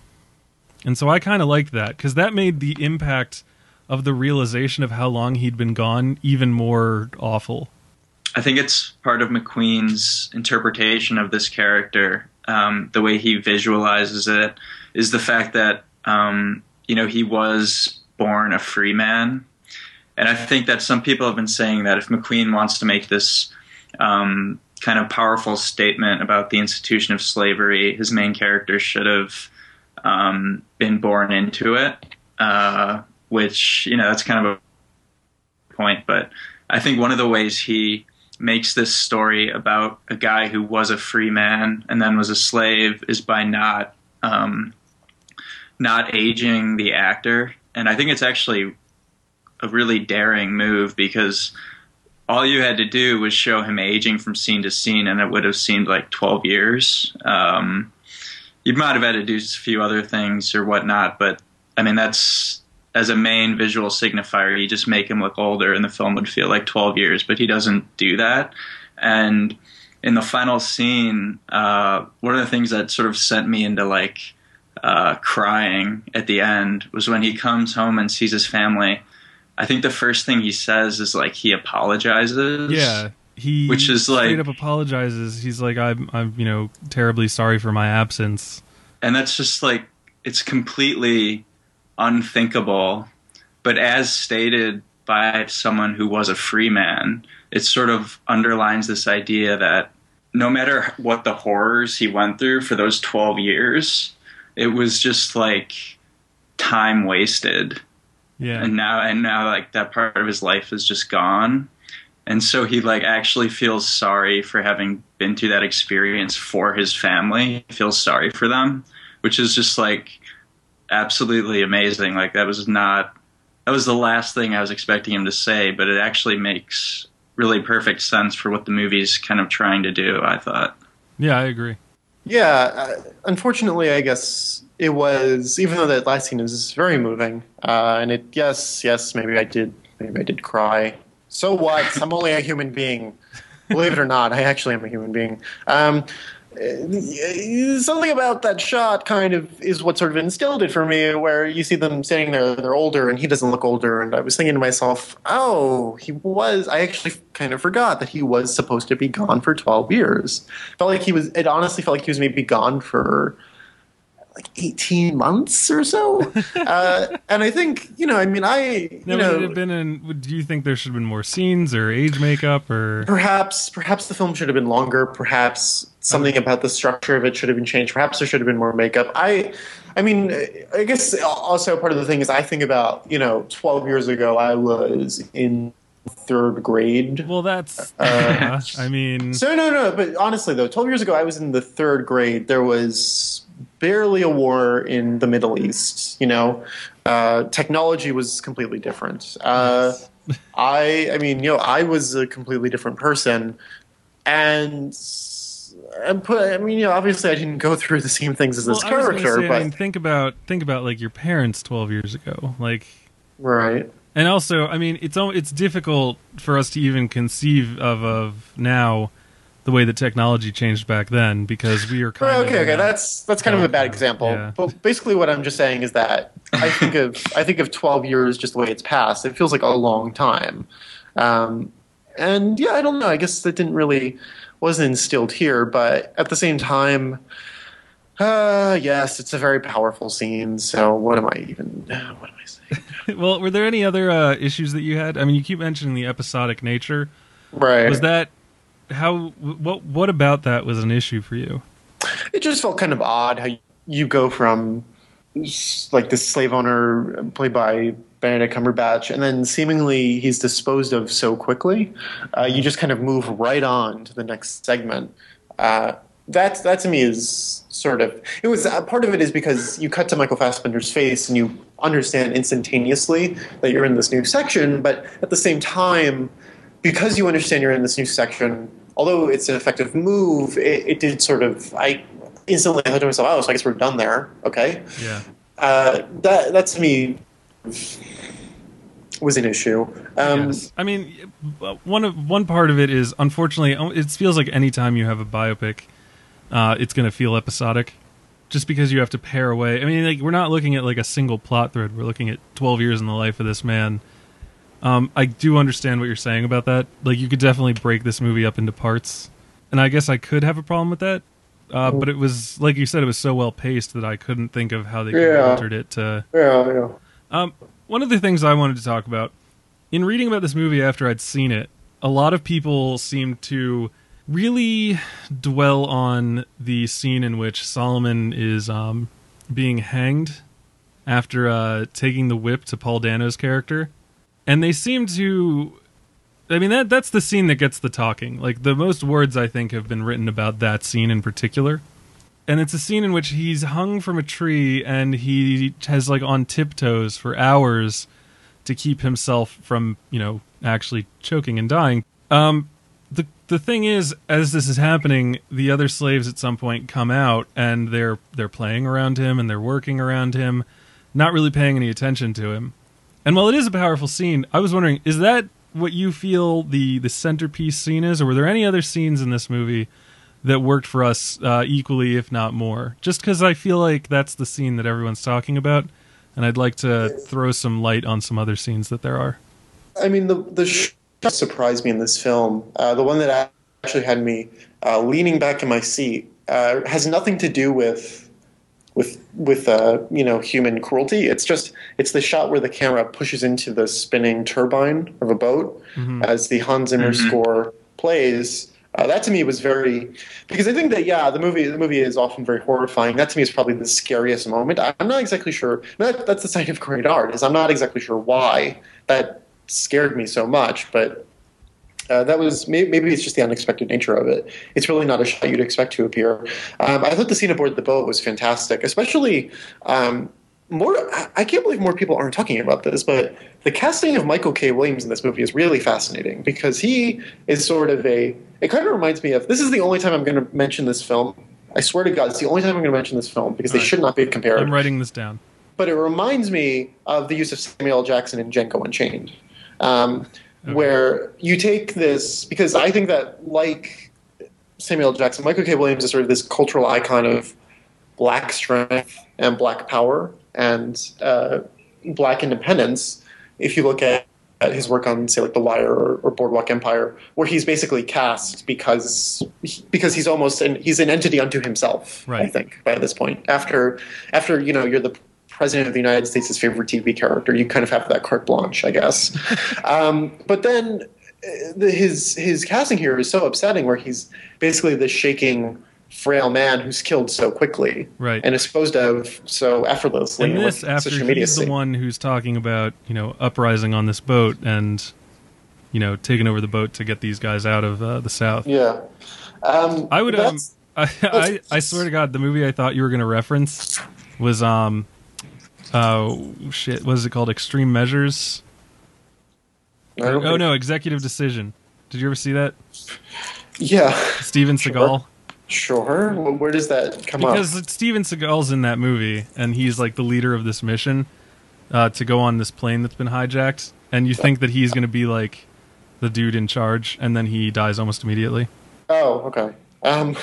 And so I kind of liked that, because that made the impact of the realization of how long he'd been gone even more awful. I think it's part of McQueen's interpretation of this character, um, the way he visualizes it, is the fact that, um, you know, he was born a free man. And I think that some people have been saying that if McQueen wants to make this um, kind of powerful statement about the institution of slavery, his main character should have um, been born into it, uh, which, you know, that's kind of a point. But I think one of the ways he makes this story about a guy who was a free man and then was a slave is by not um, not aging the actor. And I think it's actually a really daring move, because all you had to do was show him aging from scene to scene, and it would have seemed like twelve years. Um, you might have had to do a few other things or whatnot, but I mean, that's, as a main visual signifier, you just make him look older and the film would feel like twelve years, but he doesn't do that. And in the final scene, uh, one of the things that sort of sent me into like uh, crying at the end was when he comes home and sees his family. I think the first thing he says is like he apologizes. Yeah, he which is like straight up apologizes. He's like, I'm, I'm, you know, terribly sorry for my absence. And that's just like, it's completely unthinkable. But as stated by someone who was a free man, it sort of underlines this idea that no matter what the horrors he went through for those twelve years, it was just like time wasted. Yeah. And now, and now, like, that part of his life is just gone. And so he, like, actually feels sorry for having been through that experience for his family. He feels sorry for them, which is just, like, absolutely amazing. Like, that was not, that was the last thing I was expecting him to say, but it actually makes really perfect sense for what the movie's kind of trying to do, I thought. Yeah, I agree. Yeah, uh, unfortunately, I guess it was, even though that last scene is very moving, uh, and it, yes, yes, maybe I did, maybe I did cry. So what? I'm only a human being. Believe it or not, I actually am a human being. Um, uh, something about that shot kind of is what sort of instilled it for me, where you see them standing there, they're older, and he doesn't look older, and I was thinking to myself, oh, he was, I actually kind of forgot that he was supposed to be gone for twelve years. Felt like he was, it honestly felt like he was maybe gone for like eighteen months or so. uh, and I think, you know, I mean, I, you now, know. Would it have been in, would, do you think there should have been more scenes or age makeup or? Perhaps, perhaps the film should have been longer. Perhaps something about the structure of it should have been changed. Perhaps there should have been more makeup. I, I mean, I guess also part of the thing is I think about, you know, twelve years ago I was in third grade. Well, that's, uh, yeah, I mean. So no, no, but honestly though, twelve years ago I was in the third grade. There was barely a war in the Middle East, you know. Uh, technology was completely different. Uh, Yes. I, I mean, you know, I was a completely different person, and and put. I mean, you know, obviously, I didn't go through the same things as this Well, I was gonna character, say, but I mean, think about think about like your parents twelve years ago, like, right. and also, I mean, it's al- it's difficult for us to even conceive of of now the way that technology changed back then, because we are kind Well, of okay, in okay, that- that's that's kind of a bad example. Yeah. But basically, what I'm just saying is that I think of I think of twelve years just the way it's passed. It feels like a long time, um, and yeah, I don't know. I guess that didn't really wasn't instilled here, but at the same time, uh, yes, it's a very powerful scene. So what am I even? What am I saying? Well, were there any other uh, issues that you had? I mean, you keep mentioning the episodic nature. Right. Was that how? What what about that was an issue for you? It just felt kind of odd how you go from like this slave owner played by Benedict Cumberbatch, and then seemingly he's disposed of so quickly. Uh, you just kind of move right on to the next segment. Uh, that that to me is sort of it was uh, part of it is because you cut to Michael Fassbender's face and you understand instantaneously that you're in this new section, but at the same time, because you understand you're in this new section, although it's an effective move, it, it did sort of I instantly thought to myself, oh, so I guess we're done there. Okay. Yeah. Uh, that that to me was an issue. Um, Yes. I mean, one of one part of it is unfortunately it feels like any time you have a biopic, uh, it's going to feel episodic, just because you have to pare away. I mean, like we're not looking at like a single plot thread. We're looking at twelve years in the life of this man. Um, I do understand what you're saying about that. Like you could definitely break this movie up into parts, and I guess I could have a problem with that. Uh, but it was, like you said, it was so well paced that I couldn't think of how they could have Yeah. altered it to. yeah, yeah. Um, one of the things I wanted to talk about, in reading about this movie after I'd seen it, a lot of people seemed to really dwell on the scene in which Solomon is um, being hanged after uh, taking the whip to Paul Dano's character. And they seem to... I mean, that that's the scene that gets the talking. Like, the most words, I think, have been written about that scene in particular. And it's a scene in which he's hung from a tree and he has, like, on tiptoes for hours to keep himself from, you know, actually choking and dying. Um, the the thing is, as this is happening, the other slaves at some point come out and they're they're playing around him and they're working around him, not really paying any attention to him. And while it is a powerful scene, I was wondering, is that what you feel the, the centerpiece scene is, or were there any other scenes in this movie that worked for us uh, equally, if not more? Just because I feel like that's the scene that everyone's talking about, and I'd like to throw some light on some other scenes that there are. I mean, the the shot surprised me in this film. Uh, the one that actually had me uh, leaning back in my seat uh, has nothing to do with with with uh, you know human cruelty. It's just it's the shot where the camera pushes into the spinning turbine of a boat Mm-hmm. as the Hans Zimmer Mhm. score plays. Uh, that to me was very because I think that yeah the movie the movie is often very horrifying. That to me is probably the scariest moment. I'm not exactly sure. That, that's the sign of great art. Is I'm not exactly sure why that scared me so much, but uh, that was maybe, maybe it's just the unexpected nature of it. It's really not a shot you'd expect to appear. Um, I thought the scene aboard the boat was fantastic, especially. Um, More, I can't believe more people aren't talking about this, but the casting of Michael K. Williams in this movie is really fascinating because he is sort of a. It kind of reminds me of. This is the only time I'm going to mention this film. I swear to God, it's the only time I'm going to mention this film because they Right. should not be compared. I'm writing this down. But it reminds me of the use of Samuel L. Jackson in Django Unchained, um, Okay. where you take this because I think that like Samuel L. Jackson, Michael K. Williams is sort of this cultural icon of black strength and black power and uh, black independence. If you look at, at his work on, say, like The Wire or, or Boardwalk Empire, where he's basically cast because because he's almost an, he's an entity unto himself. Right. I think by this point, after after you know you're the president of the United States' favorite T V character, you kind of have that carte blanche, I guess. um, but then uh, the, his his casting here is so upsetting, where he's basically the shaking, frail man who's killed so quickly, right, and disposed of so effortlessly. And this with after such he's immediacy. the one who's talking about, you know, uprising on this boat and, you know, taking over the boat to get these guys out of uh, the South. Yeah, um, I would. Um, that's- I, I I swear to God, the movie I thought you were going to reference was um, uh, shit. What is it called? Extreme Measures. I don't Oh think- no, Executive Decision. Did you ever see that? Yeah, Steven Seagal. Sure. Well, where does that come up? Because Steven Seagal's in that movie, and he's like the leader of this mission uh, to go on this plane that's been hijacked, and you think that he's going to be like the dude in charge, and then he dies almost immediately. Oh, okay. Um,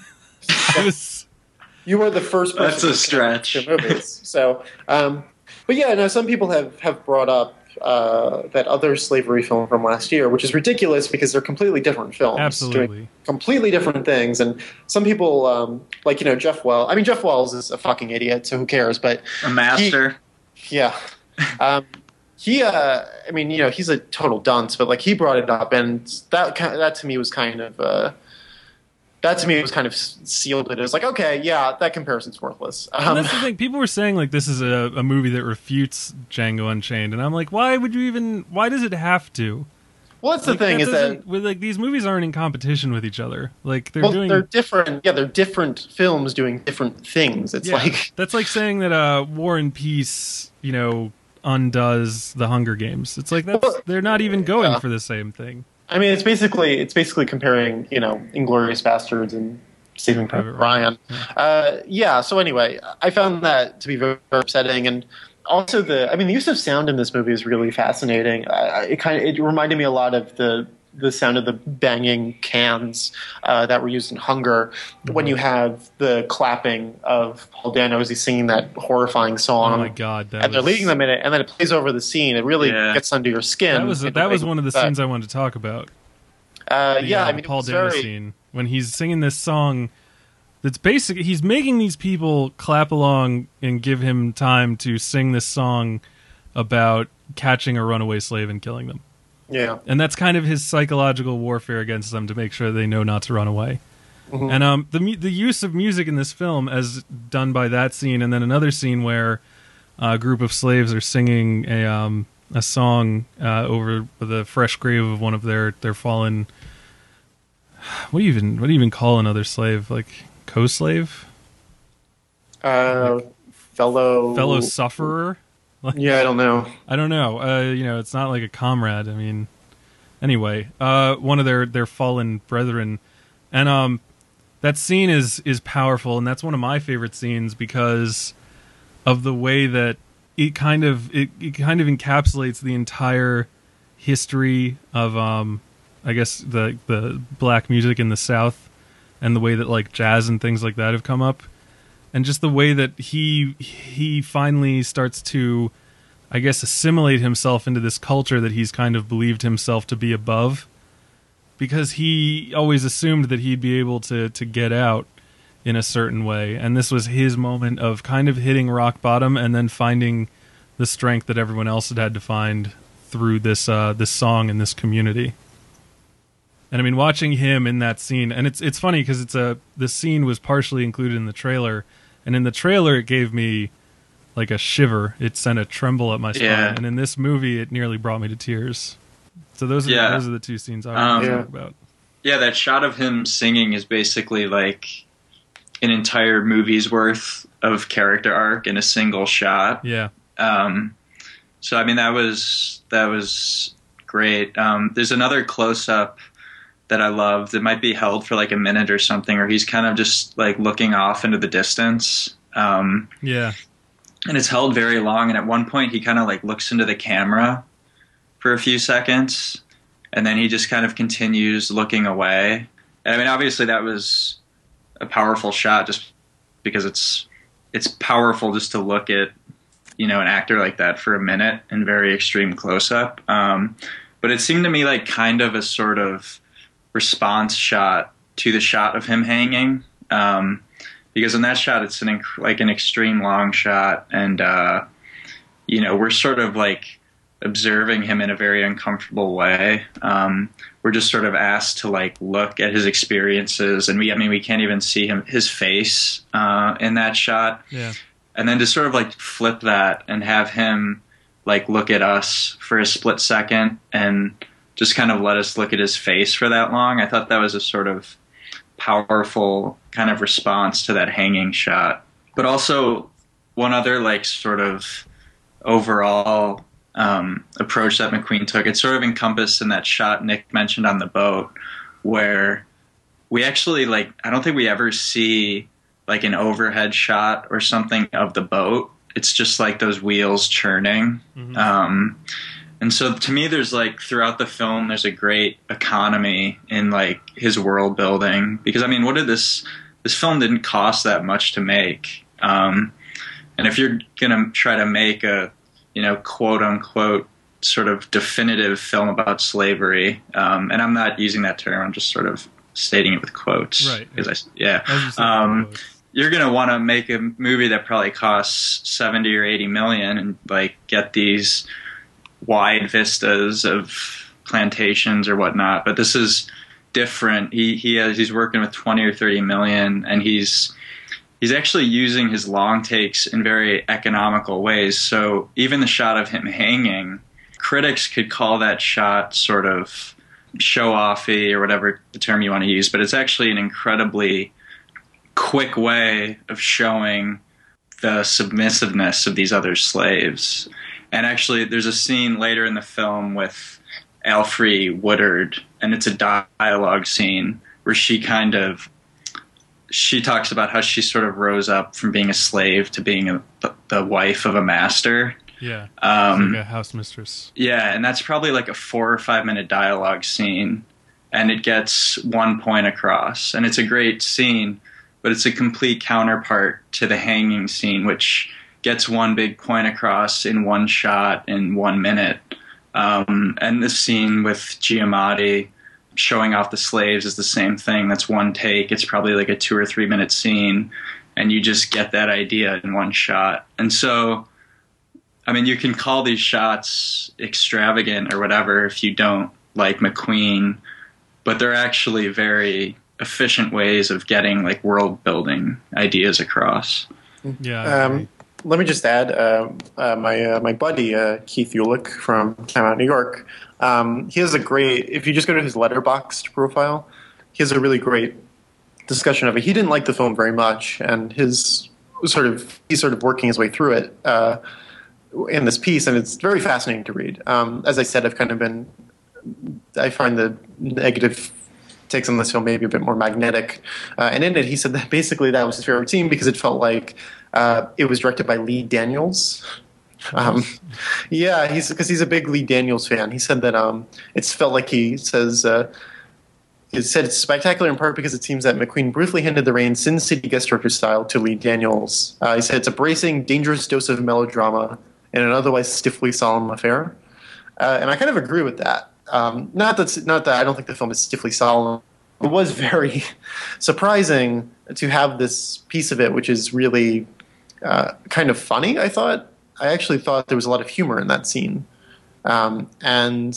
It was- you are the first person That's a to stretch. to movies. So, um, but yeah, no. Some people have have brought up uh, that other slavery film from last year, which is ridiculous because they're completely different films, Absolutely. doing completely different things. And some people, um, like you know, Jeff Wells. I mean, Jeff Wells is a fucking idiot, so who cares? But A master. He, yeah. Um, he, uh, I mean, you know, he's a total dunce, but like he brought it up, and that ki- that to me was kind of. Uh, That to me was kind of sealed it. It was like, okay, yeah, that comparison's worthless. And Um, that's the thing. People were saying like this is a, a movie that refutes Django Unchained, and I'm like, why would you even? Why does it have to? well, that's the Like, thing that is that doesn't- with like these movies aren't in competition with each other. Like they're well, doing. they're different. Yeah, they're different films doing different things. It's yeah, like that's like saying that uh, War and Peace, you know, undoes the Hunger Games. It's like that's Well, they're not even going yeah. for the same thing. I mean, it's basically it's basically comparing you know Inglourious Bastards and Saving Private Ryan. Uh, yeah. So anyway, I found that to be very upsetting, and also the I mean the use of sound in this movie is really fascinating. Uh, it kind of it reminded me a lot of the the sound of the banging cans uh, that were used in Hunger when you have the clapping of Paul Dano as he's singing that horrifying song. Oh my God, that and they're was- leading them in it, and then it plays over the scene. It really Yeah. gets under your skin. That was in a that was way one of the that- scenes I wanted to talk about. Uh, The, yeah, uh, I mean, it Paul was Dano very, scene when he's singing this song. That's basically he's making these people clap along and give him time to sing this song about catching a runaway slave and killing them. yeah. And that's kind of his psychological warfare against them to make sure they know not to run away. Mhm. And um, the mu- the use of music in this film, as done by that scene, and then another scene where a group of slaves are singing a um, a song uh, over the fresh grave of one of their, their fallen. What do you even what do you even call another slave? Like co-slave, Uh, fellow fellow sufferer. Yeah, I don't know. I don't know. Uh, you know, it's not like a comrade. I mean, anyway, uh, one of their, their fallen brethren, and um, that scene is is powerful, and that's one of my favorite scenes because of the way that it kind of it, it kind of encapsulates the entire history of um, I guess the the black music in the South, and the way that like jazz and things like that have come up. And just the way that he he finally starts to, I guess, assimilate himself into this culture that he's kind of believed himself to be above, because he always assumed that he'd be able to to get out in a certain way, and this was his moment of kind of hitting rock bottom and then finding the strength that everyone else had had to find through this uh, this song and this community. And I mean, watching him in that scene, and it's it's funny because it's a the scene was partially included in the trailer, and in the trailer it gave me like a shiver. It sent a tremble up my spine, Yeah. and in this movie it nearly brought me to tears. So those are Yeah. those are the two scenes I Um, want to Yeah. talk about. Yeah, that shot of him singing is basically like an entire movie's worth of character arc in a single shot. Yeah. Um, so I mean that was that was great. Um, there's another close up that I loved. It might be held for like a minute or something, or he's kind of just like looking off into the distance. Um, Yeah. and it's held very long. And at one point, he kind of like looks into the camera for a few seconds, and then he just kind of continues looking away. And I mean, obviously that was a powerful shot just because it's it's powerful just to look at, you know, an actor like that for a minute in very extreme close-up. Um, but it seemed to me like kind of a sort of response shot to the shot of him hanging. Um, because in that shot, it's an inc- like an extreme long shot. And, uh, you know, we're sort of like observing him in a very uncomfortable way. Um, we're just sort of asked to like look at his experiences, and we, I mean, we can't even see him, his face, uh, in that shot. Yeah. And then to sort of like flip that and have him like look at us for a split second and just kind of let us look at his face for that long. I thought that was a sort of powerful kind of response to that hanging shot. But also one other like sort of overall um, approach that McQueen took, it's sort of encompassed in that shot Nick mentioned on the boat, where we actually like, I don't think we ever see like an overhead shot or something of the boat. It's just like those wheels churning. Mm-hmm. Um, and so to me, there's like throughout the film, there's a great economy in like his world building, because I mean, what did this, this film didn't cost that much to make. Um, and if you're going to try to make a, you know, quote unquote, sort of definitive film about slavery. Um, and I'm not using that term. I'm just sort of stating it with quotes. Right. Because I, yeah. Um, you're going to want to make a movie that probably costs seventy or eighty million and like get these wide vistas of plantations or whatnot. But this is different. He, he has, he's working with twenty or thirty million, and he's, He's actually using his long takes in very economical ways. So even the shot of him hanging, critics could call that shot sort of show-offy or whatever the term you want to use, but it's actually an incredibly quick way of showing the submissiveness of these other slaves. And actually, there's a scene later in the film with Alfre Woodard, and it's a dialogue scene where she kind of she talks about how she sort of rose up from being a slave to being a, the, the wife of a master. Yeah, um, like a house mistress. Yeah, and that's probably like a four or five minute dialogue scene, and it gets one point across, and it's a great scene, but it's a complete counterpart to the hanging scene, which gets one big point across in one shot in one minute. Um, and the scene with Giamatti showing off the slaves is the same thing. That's one take. It's probably like a two or three minute scene, and you just get that idea in one shot. And so, I mean, you can call these shots extravagant or whatever if you don't like McQueen, but they're actually very efficient ways of getting like world building ideas across. Yeah. Um, let me just add, uh, uh, my uh, my buddy uh, Keith Ulick from Time Out New York. Um, he has a great. If you just go to his Letterboxd profile, he has a really great discussion of it. He didn't like the film very much, and his sort of he's sort of working his way through it uh, in this piece, and it's very fascinating to read. Um, as I said, I've kind of been. I find the negative takes on this film maybe a bit more magnetic, uh, and in it, he said that basically that was his favorite scene because it felt like uh, it was directed by Lee Daniels. Um, yeah, he's because he's a big Lee Daniels fan. He said that um, it's felt like he says uh, he said it's spectacular in part because it seems that McQueen briefly handed the reins, Sin City guest director style, to Lee Daniels. Uh, he said it's a bracing, dangerous dose of melodrama in an otherwise stiffly solemn affair, uh, and I kind of agree with that. Um, not that not that I don't think the film is stiffly solemn. It was very surprising to have this piece of it, which is really uh, kind of funny. I thought. I actually thought there was a lot of humor in that scene. Um, and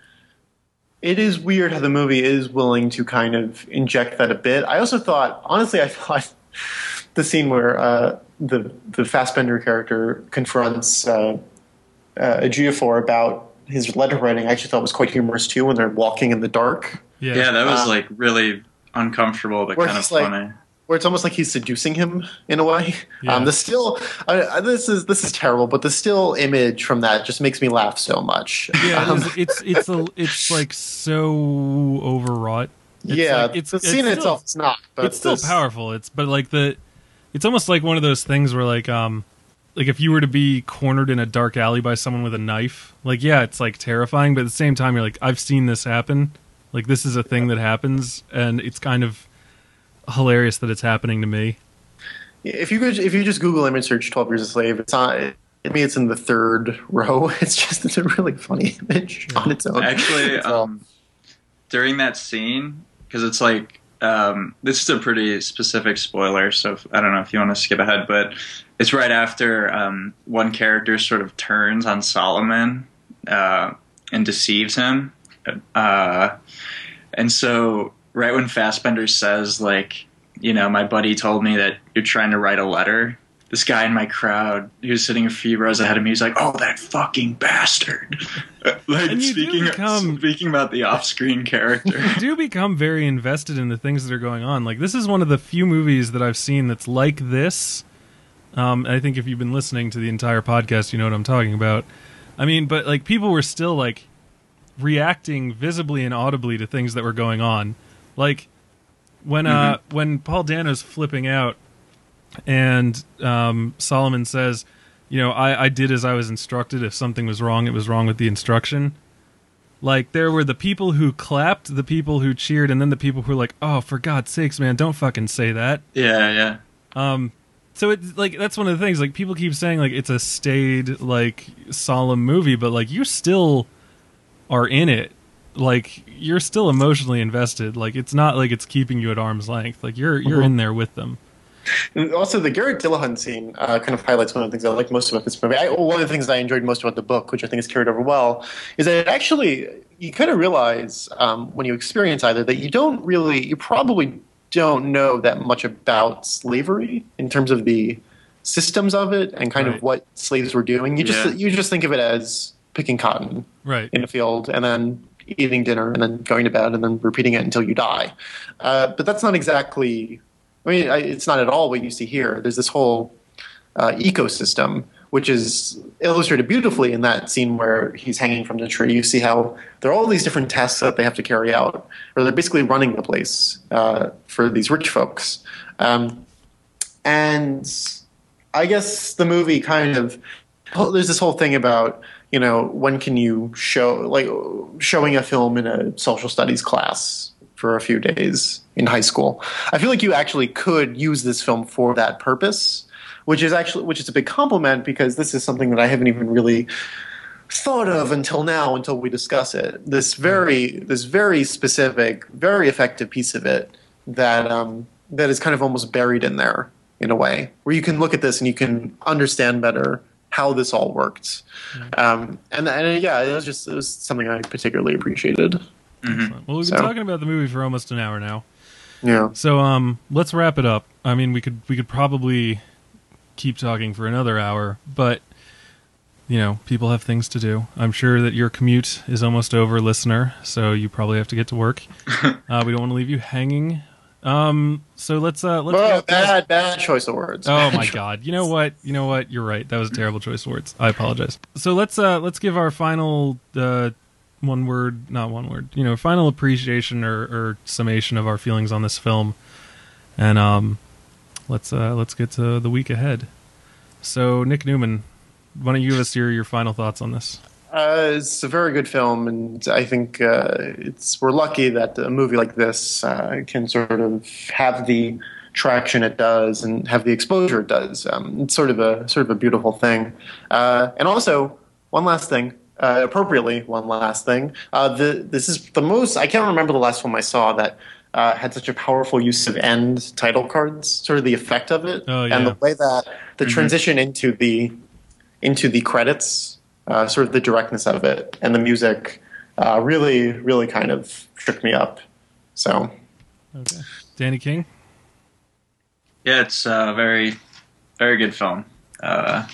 it is weird how the movie is willing to kind of inject that a bit. I also thought, honestly, I thought the scene where uh, the the Fassbender character confronts uh, uh, Ejiofor about his letter writing, I actually thought was quite humorous too, when they're walking in the dark. Yeah, yeah that was uh, like really uncomfortable, but kind of funny. Like, where it's almost like he's seducing him in a way. Yeah. Um, the still, uh, this is this is terrible, but the still image from that just makes me laugh so much. Yeah, um, it is, it's it's a, it's like so overwrought. It's yeah, like, it's the it's scene still, itself is not, but it's still this, powerful. It's but like the, it's almost like one of those things where like um, like if you were to be cornered in a dark alley by someone with a knife, like yeah, it's like terrifying, but at the same time you're like, I've seen this happen. Like, this is a thing that happens, and it's kind of hilarious that it's happening to me. If you could, if you just Google image search twelve Years a Slave, it's on. I mean, it's in the third row. It's just it's a really funny image yeah. on its own. Actually, um, during that scene, because it's like um, this is a pretty specific spoiler, so if, I don't know if you want to skip ahead, but it's right after um, one character sort of turns on Solomon uh, and deceives him, uh, and so right when Fassbender says, like, you know, my buddy told me that you're trying to write a letter. This guy in my crowd, he was sitting a few rows ahead of me. He's like, "Oh, that fucking bastard!" Like and you speaking, do become, speaking about the off-screen character. You do become very invested in the things that are going on. Like, this is one of the few movies that I've seen that's like this. Um, I think if you've been listening to the entire podcast, you know what I'm talking about. I mean, but like people were still like reacting visibly and audibly to things that were going on. Like when uh, mm-hmm. when Paul Dano's flipping out. And um, Solomon says, you know, I, I did as I was instructed. If something was wrong, it was wrong with the instruction. Like, there were the people who clapped, the people who cheered, and then the people who were like, oh, for God's sakes, man, don't fucking say that. Yeah, yeah. Um, so, it's like, that's one of the things. Like, people keep saying, like, it's a staid, like, solemn movie, but, like, you still are in it. Like, you're still emotionally invested. Like, it's not like it's keeping you at arm's length. Like, you're you're mm-hmm. in there with them. And also, the Garrett Dillahunt scene uh, kind of highlights one of the things I like most about this movie. I, one of the things I enjoyed most about the book, which I think is carried over well, is that it actually, you kind of realize um, when you experience either that you don't really, you probably don't know that much about slavery in terms of the systems of it and kind right. of what slaves were doing. You just yeah. you just think of it as picking cotton right. in a field and then eating dinner and then going to bed and then repeating it until you die. Uh, but that's not exactly... I mean, it's not at all what you see here. There's this whole uh, ecosystem, which is illustrated beautifully in that scene where he's hanging from the tree. You see how there are all these different tasks that they have to carry out, or they're basically running the place uh, for these rich folks. Um, and I guess the movie kind of – there's this whole thing about, you know, when can you show – like showing a film in a social studies class for a few days in high school. I feel like you actually could use this film for that purpose, which is actually which is a big compliment because this is something that I haven't even really thought of until now, until we discuss it. This very this very specific, very effective piece of it that um, that is kind of almost buried in there in a way, where you can look at this and you can understand better how this all worked. Mm-hmm. Um, and and yeah, it was just it was something I particularly appreciated. Mm-hmm. Well, we've been so. talking about the movie for almost an hour now. Yeah. So um, let's wrap it up. I mean, we could we could probably keep talking for another hour, but you know, people have things to do. I'm sure that your commute is almost over, listener. So you probably have to get to work. uh, we don't want to leave you hanging. Um, so let's uh, let's. Oh, bad, bad choice of words. Oh my God! You know what? You know what? You're right. That was a terrible choice of words. I apologize. So let's uh, let's give our final. Uh, one word, not one word, you know, final appreciation or, or summation of our feelings on this film. And um, let's uh, let's get to the week ahead. So, Nick Newman, why don't you give us your, your final thoughts on this? Uh, it's a very good film, and I think uh, it's we're lucky that a movie like this uh, can sort of have the traction it does and have the exposure it does. Um, it's sort of a sort of a beautiful thing. Uh, and also, one last thing. Uh, appropriately, one last thing. Uh, the, this is the most, I can't remember the last film I saw that uh, had such a powerful use of end title cards, sort of the effect of it. Oh, yeah. And the way that the mm-hmm. transition into the into the credits, uh, sort of the directness of it, and the music uh, really, really kind of tripped me up. So, okay. Danny King? Yeah, it's a very, very good film. Uh,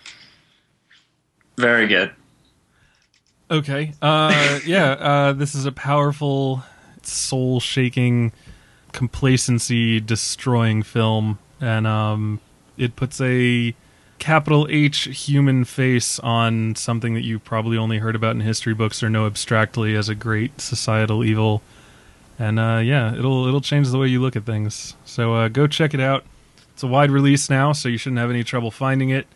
very good. Okay. Uh, yeah, uh, this is a powerful, soul-shaking, complacency-destroying film, and um, it puts a capital H human face on something that you probably only heard about in history books or know abstractly as a great societal evil. And uh, yeah, it'll it'll change the way you look at things. So uh, go check it out. It's a wide release now, so you shouldn't have any trouble finding it.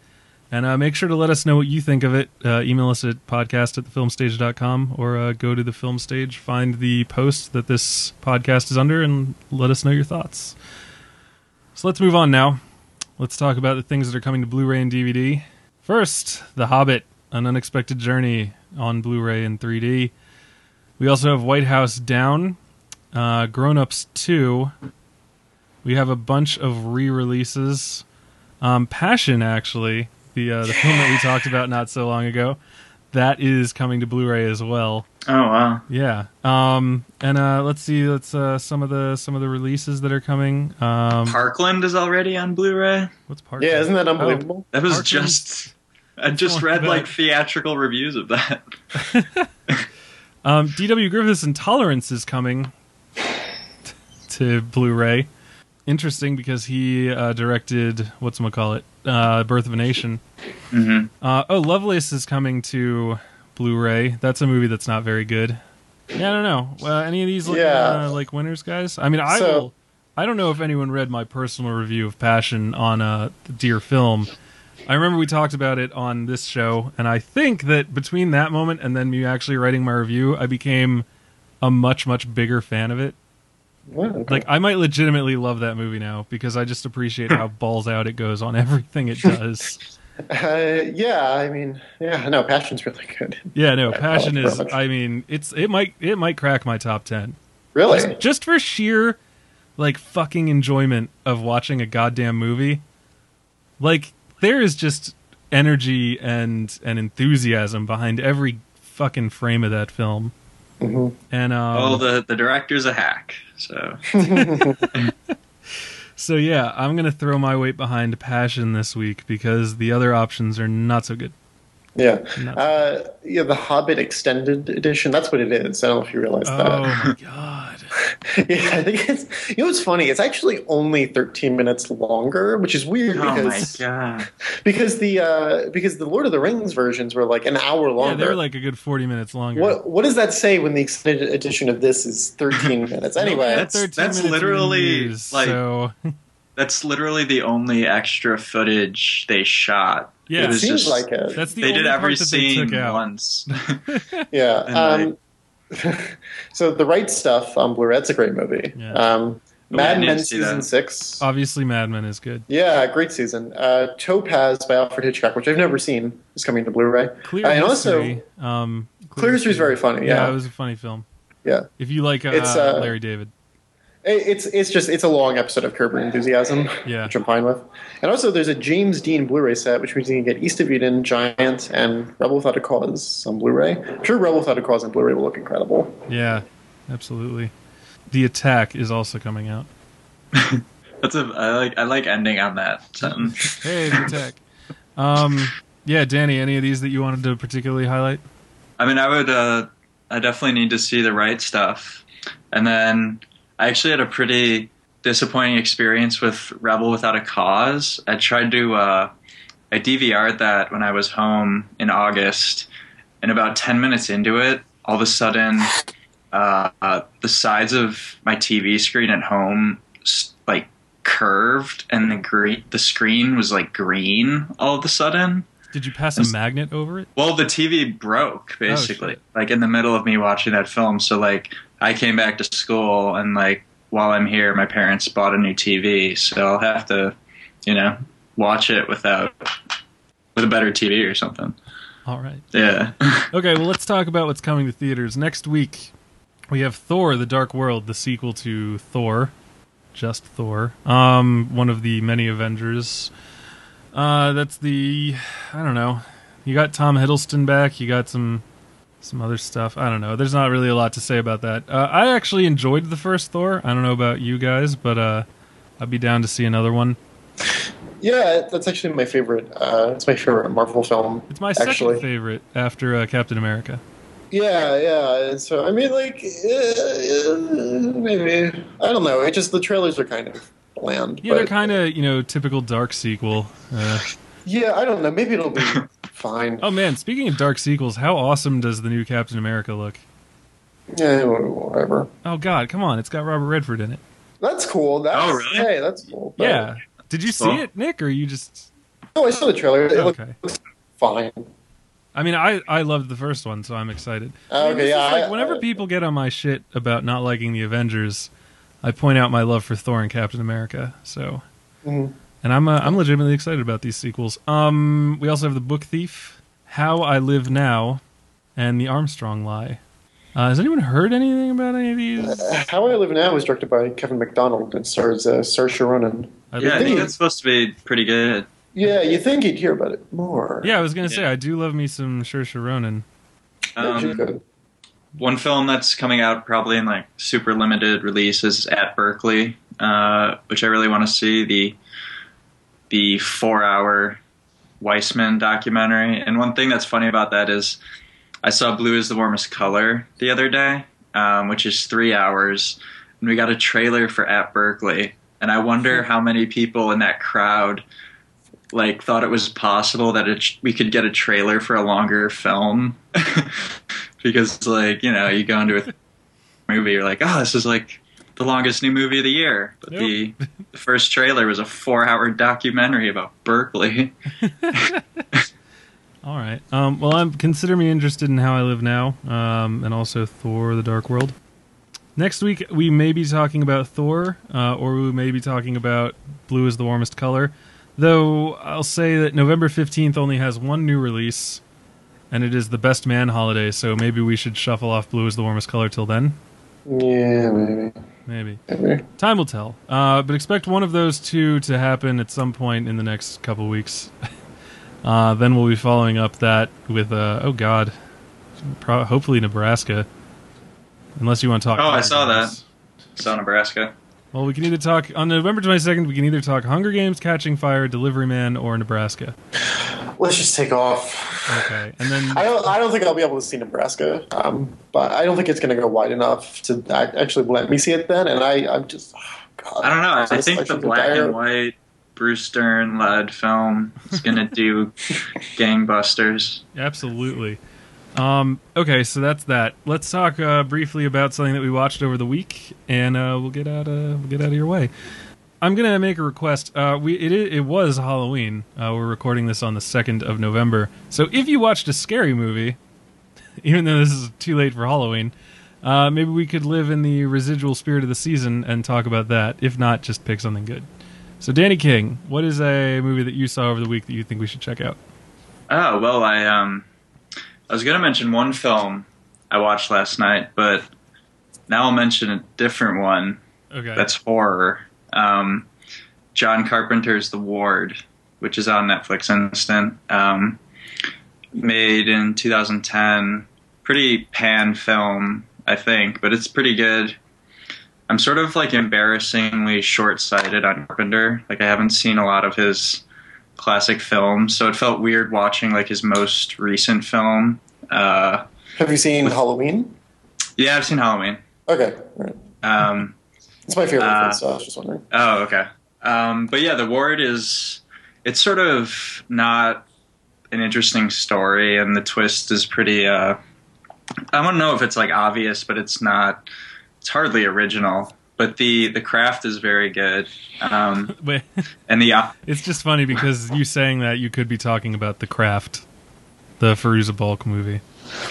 And uh, make sure to let us know what you think of it. Uh, email us at podcast at the film stage dot com or uh, go to the Film Stage, find the post that this podcast is under, and let us know your thoughts. So let's move on now. Let's talk about the things that are coming to Blu-ray and D V D. First, The Hobbit, An Unexpected Journey on Blu-ray and three D. We also have White House Down, uh, Grown Ups two. We have a bunch of re-releases. Um, Passion, actually. The uh, the film that we talked about not so long ago, that is coming to Blu-ray as well. Oh wow! Yeah, um, and uh, let's see, let's uh, some of the some of the releases that are coming. Um, Parkland is already on Blu-ray. What's Parkland? Yeah, isn't that unbelievable? Oh, that was Parkland? just I just read like theatrical reviews of that. um, D W Griffith's Intolerance is coming to Blu-ray. Interesting because he uh, directed whatchamacallit, uh, Birth of a Nation. Mm-hmm. Uh, oh, Lovelace is coming to Blu-ray. That's a movie that's not very good. Yeah, I don't know. Uh, any of these look, Yeah. uh, like winners, guys? I mean, I So- will. I don't know if anyone read my personal review of Passion on uh, Dear Film. I remember we talked about it on this show, and I think that between that moment and then me actually writing my review, I became a much, much bigger fan of it. Wow, okay. Like, I might legitimately love that movie now because I just appreciate how balls out it goes on everything it does. Uh, yeah, I mean, yeah, no, Passion's really good. Yeah, no, I Passion like it is. very much. I mean, it's it might it might crack my top ten. Really? Just, just for sheer, like, fucking enjoyment of watching a goddamn movie. Like, there is just energy and and enthusiasm behind every fucking frame of that film. Mm-hmm. And um, Oh, the the director's a hack. So so yeah, I'm gonna throw my weight behind Passion this week because the other options are not so good. Yeah. Not- Uh, yeah, the Hobbit Extended Edition, that's what it is. I don't know if you realize Oh that. my god. Yeah, I think it's, you know what's funny? It's actually only thirteen minutes longer, which is weird oh my because god. because the uh, because the Lord of the Rings versions were like an hour Yeah, longer. they're like a good forty minutes longer. what what does that say when the extended edition of this is thirteen minutes? Anyway, That's- thirteen that's minutes literally, reviews, like- so That's literally the only extra footage they shot. Yeah. it it was seems just like it. that's the they only did every part that they scene took out. once. Yeah. And, Um, so the right stuff on Blu-ray. That's a great movie. Yeah. Um, Oh, Mad yeah, I need Men to see season that. six. Obviously, Mad Men is good. Yeah, great season. Uh, Topaz by Alfred Hitchcock, which I've never seen, is coming to Blu-ray. Clear Uh, and History. also, um, Clear History is very funny. Yeah, Yeah, it was a funny film. yeah. If you like uh, It's, uh, Larry David. It- It's it's just it's a long episode of Curb Your Enthusiasm, Yeah. which I'm fine with. And also, there's a James Dean Blu-ray set, which means you can get East of Eden, Giant, and Rebel Without a Cause on Blu-ray. I'm sure Rebel Without a Cause on Blu-ray will look incredible. Yeah, absolutely. The Attack is also coming out. That's a I like I like ending on that sentence. Hey, The Attack. Um, yeah, Danny, any of these that you wanted to particularly highlight? I mean, I would. Uh, I definitely need to see the right stuff. And then I actually had a pretty disappointing experience with Rebel Without a Cause. I tried to. Uh, I D V R'd that when I was home in August, and about ten minutes into it, all of a sudden, uh, uh, the sides of my T V screen at home s- like curved, and the green the screen was like green all of a sudden. Did you pass a magnet over it? Well, the T V broke basically, shit. like in the middle of me watching that film. So like, I came back to school, and like while I'm here, my parents bought a new T V, so I'll have to, you know, watch it without with a better T V or something. All right. Yeah. Okay, well, let's talk about what's coming to theaters. Next week, we have Thor, The Dark World, the sequel to Thor. Just Thor. Um, one of the many Avengers. Uh, that's the... I don't know. You got Tom Hiddleston back. You got some some other stuff. I don't know. There's not really a lot to say about that. Uh, I actually enjoyed the first Thor. I don't know about you guys, but uh, I'd be down to see another one. Yeah, that's actually my favorite. Uh, it's my favorite Marvel film. It's my second actually. favorite after uh, Captain America. Yeah, yeah. and So I mean, like, uh, maybe I don't know. It just the trailers are kind of bland. Yeah, they're but- kind of, you know, typical dark sequel. Uh, Yeah, I don't know. Maybe it'll be fine. oh man, speaking of dark sequels, how awesome does the new Captain America look? Yeah, whatever. Oh god, come on, it's got Robert Redford in it. That's cool. That's, Oh, really? Hey, that's cool. But- Yeah. Did you see Cool. it, Nick, or you just... Oh, I saw the trailer. It Okay. looks fine. I mean, I, I loved the first one, so I'm excited. I mean, Okay, this is yeah. like, I- whenever I- people get on my shit about not liking the Avengers, I point out my love for Thor and Captain America. So, Mhm. and I'm uh, I'm legitimately excited about these sequels. Um, we also have The Book Thief, How I Live Now, and The Armstrong Lie. Uh, has anyone heard anything about any of these? How I Live Now was directed by Kevin MacDonald and stars uh, Saoirse Ronan. I Yeah, I think- think that's supposed to be pretty good. Yeah, you think you'd hear about it more. yeah, I was gonna say Yeah. I do love me some Saoirse Ronan. Yeah, she's Um, good. one film that's coming out probably in like super limited release is At Berkeley, uh, which I really want to see. The the four hour Weissman documentary. And one thing that's funny about that is I saw Blue is the Warmest Color the other day, um, which is three hours, and we got a trailer for At Berkeley. And I wonder how many people in that crowd like thought it was possible that it, we could get a trailer for a longer film. Because, like, you know, you go into a movie, you're like, oh, this is like the longest new movie of the year. But Nope. the, the first trailer was a four-hour documentary about Berkeley. All right. Um, well, I'm consider me interested in How I Live Now, um, and also Thor: The Dark World. Next week we may be talking about Thor, uh, or we may be talking about Blue is the Warmest Color. Though I'll say that November fifteenth only has one new release, and it is the Best Man holiday. So maybe we should shuffle off Blue is the Warmest Color till then. Yeah, maybe. Maybe. Maybe. Time will tell. Uh, but expect one of those two to happen at some point in the next couple weeks. uh, then we'll be following up that with, uh, oh god, Pro- hopefully Nebraska. Unless you want to talk. Oh, I Hunger saw Games. that. Saw Nebraska. Well, we can either talk, on November twenty-second, we can either talk Hunger Games, Catching Fire, Delivery Man, or Nebraska. Let's just take off. Okay. And then, I don't. I don't think I'll be able to see Nebraska, um, but I don't think it's going to go wide enough to ac- actually let me see it then. And I, I'm just. Oh, God. I don't know. I This think the election's black dire. and white Bruce Stern led film is going to do gangbusters. absolutely. Um, okay, so that's that. Let's talk uh, briefly about something that we watched over the week, and uh, we'll get out. Uh, we'll get out of your way. I'm gonna make a request. Uh, we it it was Halloween. Uh, we're recording this on the second of November. So if you watched a scary movie, even though this is too late for Halloween, uh, maybe we could live in the residual spirit of the season and talk about that. If not, just pick something good. So Danny King, what is a movie that you saw over the week that you think we should check out? Oh, well, I um, I was going to mention one film I watched last night, but now I'll mention a different one Okay. that's horror. Um, John Carpenter's The Ward, which is on Netflix Instant. Um, made in two thousand ten. Pretty pan film, I think, but it's pretty good. I'm sort of like embarrassingly short-sighted on Carpenter. Like I haven't seen a lot of his classic films, so it felt weird watching like his most recent film. Uh, Have you seen Halloween? yeah, I've seen Halloween. Okay, all right. Um, It's my favorite Uh, one, so I was just wondering. oh, okay. Um, but yeah, The Ward is it's sort of not an interesting story, and the twist is pretty. Uh, I don't know if it's like obvious, but it's not. It's hardly original. But the the craft is very good. Um, Wait, and the uh, it's just funny because you saying that you could be talking about The Craft, the Fairuza Balk movie.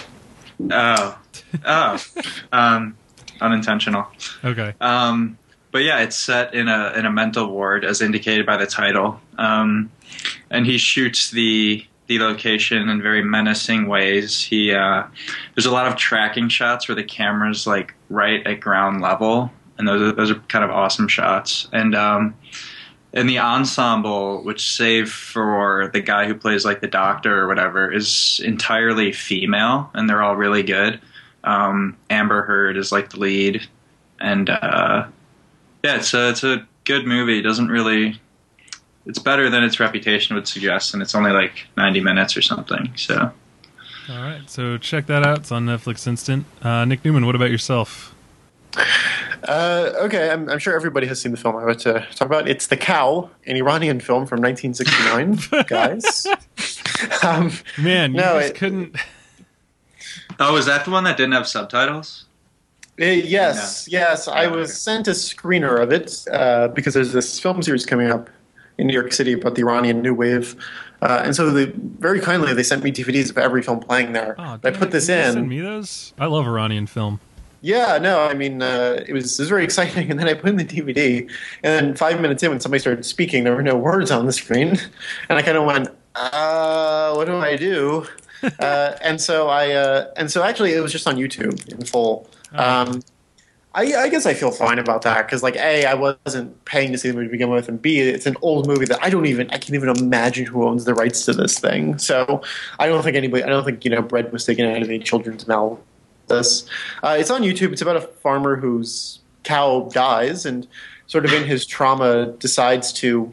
oh oh um, unintentional. Okay. Um, but yeah, it's set in a in a mental ward, as indicated by the title. Um, and he shoots the the location in very menacing ways. He uh, there's a lot of tracking shots where the camera's like right at ground level, and those are, those are kind of awesome shots. And um, and the ensemble, which save for the guy who plays like the doctor or whatever, is entirely female, and they're all really good. Um, Amber Heard is like the lead, and uh, yeah, it's a it's a good movie. It doesn't really, it's better than its reputation would suggest, and it's only like ninety minutes or something. So, All right. So check that out. It's on Netflix Instant. Uh, Nick Newman, what about yourself? Uh, okay, I'm, I'm sure everybody has seen the film I'm about to talk about. It's The Cow, an Iranian film from nineteen sixty-nine, guys. Um, Man, you no, just it- couldn't. oh, is that the one that didn't have subtitles? Uh, yes, yes. I Yeah, was okay. sent a screener of it uh, because there's this film series coming up in New York City about the Iranian New Wave. Uh, and so they very kindly they sent me D V Ds of every film playing there. Oh, I put this can you in. Send me those. I love Iranian film. Yeah, no, I mean, uh, it, was, it was very exciting. And then I put in the D V D, and then five minutes in, when somebody started speaking, there were no words on the screen. And I kind of went, uh, what do I do? uh, and so I, uh, and so actually it was just on YouTube in full. Um, I, I guess I feel fine about that because, like, A, I wasn't paying to see the movie to begin with, and B, it's an old movie that I don't even, I can't even imagine who owns the rights to this thing. So I don't think anybody, I don't think, you know, bread was taken out of any children's mouth. This, uh, it's on YouTube. It's about a farmer whose cow dies, and sort of in his trauma decides to,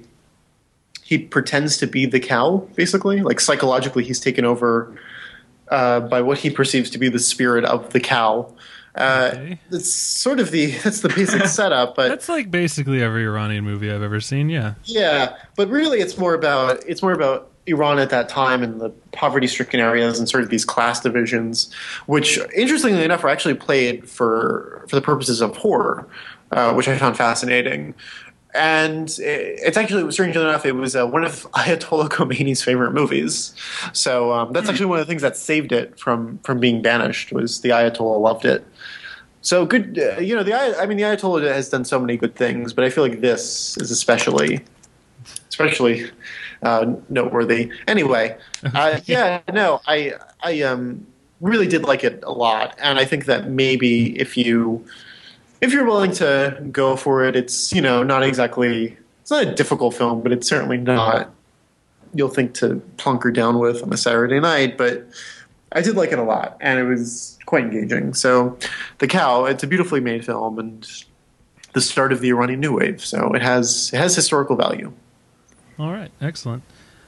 he pretends to be the cow, basically. Like, psychologically, he's taken over uh, by what he perceives to be the spirit of the cow. Uh, Okay. It's sort of the that's the basic setup, but That's like basically every Iranian movie I've ever seen. Yeah. yeah, but really, it's more about it's more about Iran at that time and the poverty-stricken areas and sort of these class divisions, which, interestingly enough, are actually played for for the purposes of horror, uh, which I found fascinating. And it's actually, strangely enough, it was uh, one of Ayatollah Khomeini's favorite movies. So um, that's actually one of the things that saved it from from being banished. Was the Ayatollah loved it. So good, uh, you know. The I mean, the Ayatollah has done so many good things, but I feel like this is especially, especially uh, noteworthy. Anyway, uh, yeah, no, I I um really did like it a lot, and I think that maybe if you. If you're willing to go for it, it's, you know, not exactly, it's not a difficult film, but it's certainly not, you'll think to plunker down with on a Saturday night, but I did like it a lot, and it was quite engaging. So, The Cow, it's a beautifully made film, and the start of the Iranian New Wave, so it has, it has historical value. All right. Excellent.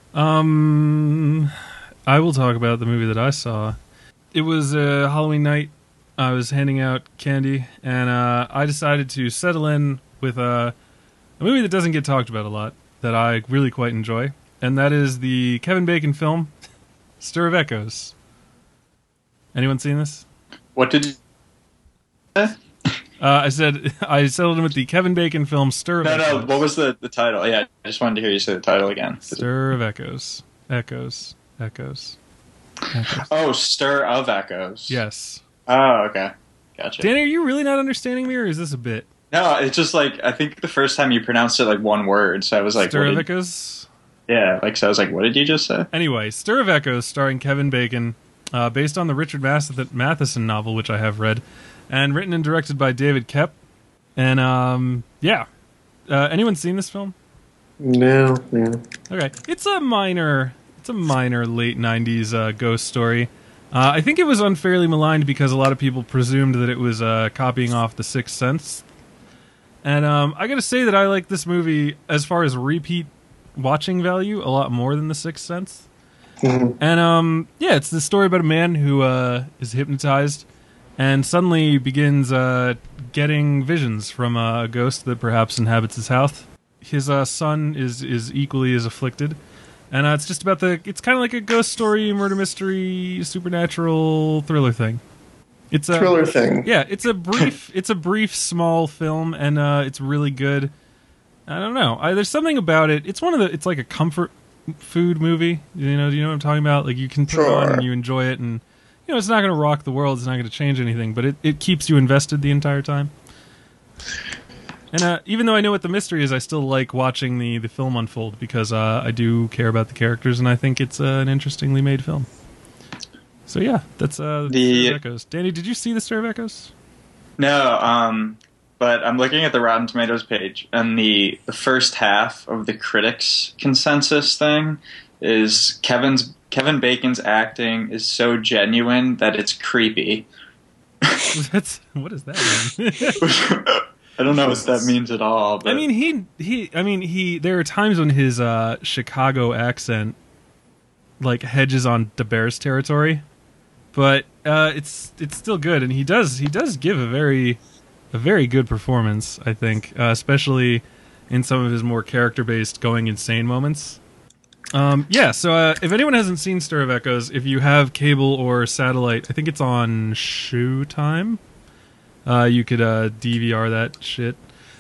Um, I will talk about the movie that I saw. It was a Halloween night. I was handing out candy, and uh, I decided to settle in with uh, a movie that doesn't get talked about a lot, that I really quite enjoy, and that is the Kevin Bacon film, Stir of Echoes. Anyone seen this? What did you Uh, I said I settled in with the Kevin Bacon film, Stir of No, Echoes. no, what was the, the title? Yeah, I just wanted to hear you say the title again. Stir of Echoes. Echoes. Echoes. Echoes. Oh, Stir of Echoes. Yes. Oh, okay. Gotcha. Danny, are you really not understanding me, or is this a bit? No, it's just like, I think the first time you pronounced it like one word, so I was like, Stir what of did- Echoes? Yeah, like, so I was like, what did you just say? Anyway, Stir of Echoes, starring Kevin Bacon, uh, based on the Richard Math- Matheson novel, which I have read, and written and directed by David Koepp. And, um, yeah. Uh, anyone seen this film? No, no. Okay. It's a minor, it's a minor late nineties uh, ghost story. Uh, I think it was unfairly maligned because a lot of people presumed that it was uh, copying off The Sixth Sense. And um, I gotta say that I like this movie, as far as repeat watching value, a lot more than The Sixth Sense. Mm-hmm. And um, yeah, it's the story about a man who uh, is hypnotized and suddenly begins uh, getting visions from a ghost that perhaps inhabits his house. His uh, son is, is equally as afflicted. And uh, it's just about the, it's kind of like a ghost story, murder mystery, supernatural thriller thing. It's a Thriller thing. Yeah, it's a brief, it's a brief, small film, and uh, it's really good. I don't know. I, there's something about it. It's one of the, it's like a comfort food movie. You know, do you know what I'm talking about? Like, you can put it on Sure. and you enjoy it, and you know, it's not going to rock the world. It's not going to change anything, but it, it keeps you invested the entire time. And uh, even though I know what the mystery is, I still like watching the, the film unfold because uh, I do care about the characters, and I think it's uh, an interestingly made film. So yeah, that's uh, The- Stir of Echoes. Danny, did you see the Stir of Echoes? No, um, but I'm looking at the Rotten Tomatoes page, and the, the first half of the critics' consensus thing is Kevin's Kevin Bacon's acting is so genuine that it's creepy. That's what does that mean? I don't know what that means at all. But I mean, he he. I mean, he. There are times when his uh, Chicago accent like hedges on the Bears territory, but uh, it's it's still good, and he does he does give a very a very good performance. I think, uh, especially in some of his more character based, going insane moments. Um, yeah. So uh, if anyone hasn't seen Stir of Echoes, if you have cable or satellite, I think it's on Showtime. Uh, you could uh, D V R that shit.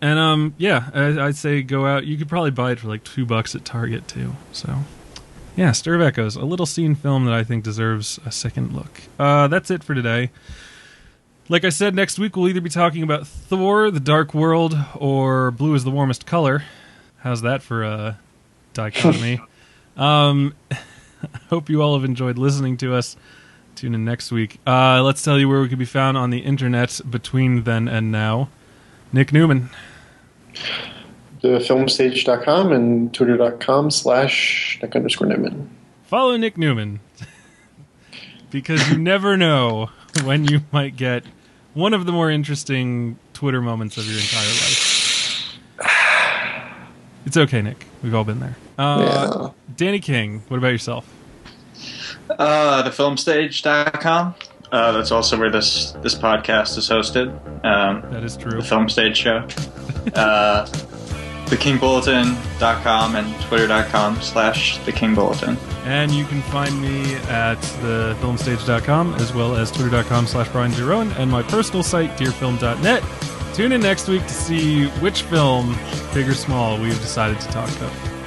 And um, yeah, I, I'd say go out. You could probably buy it for like two bucks at Target too. So, yeah, Stir of Echoes, a little seen film that I think deserves a second look. Uh, that's it for today. Like I said, next week we'll either be talking about Thor: The Dark World or Blue is the Warmest Color. How's that for a dichotomy? um, hope you all have enjoyed listening to us. Tune in next week. Uh, let's tell you where we can be found on the internet between then and now. Nick Newman. The filmstage dot com and twitter dot com slash Nick underscore Newman. Follow Nick Newman. Because you never know when you might get one of the more interesting Twitter moments of your entire life. It's okay, Nick. We've all been there. Uh, yeah. Danny King, what about yourself? Uh, the film stage dot com. Uh, that's also where this, this podcast is hosted. Um, that is true. The Film Stage Show. uh, the king bulletin dot com and twitter dot com slash the king bulletin. And you can find me at the film stage dot com as well as twitter dot com slash Brian J. Rowan and my personal site, dear film dot net. Tune in next week to see which film, big or small, we've decided to talk about.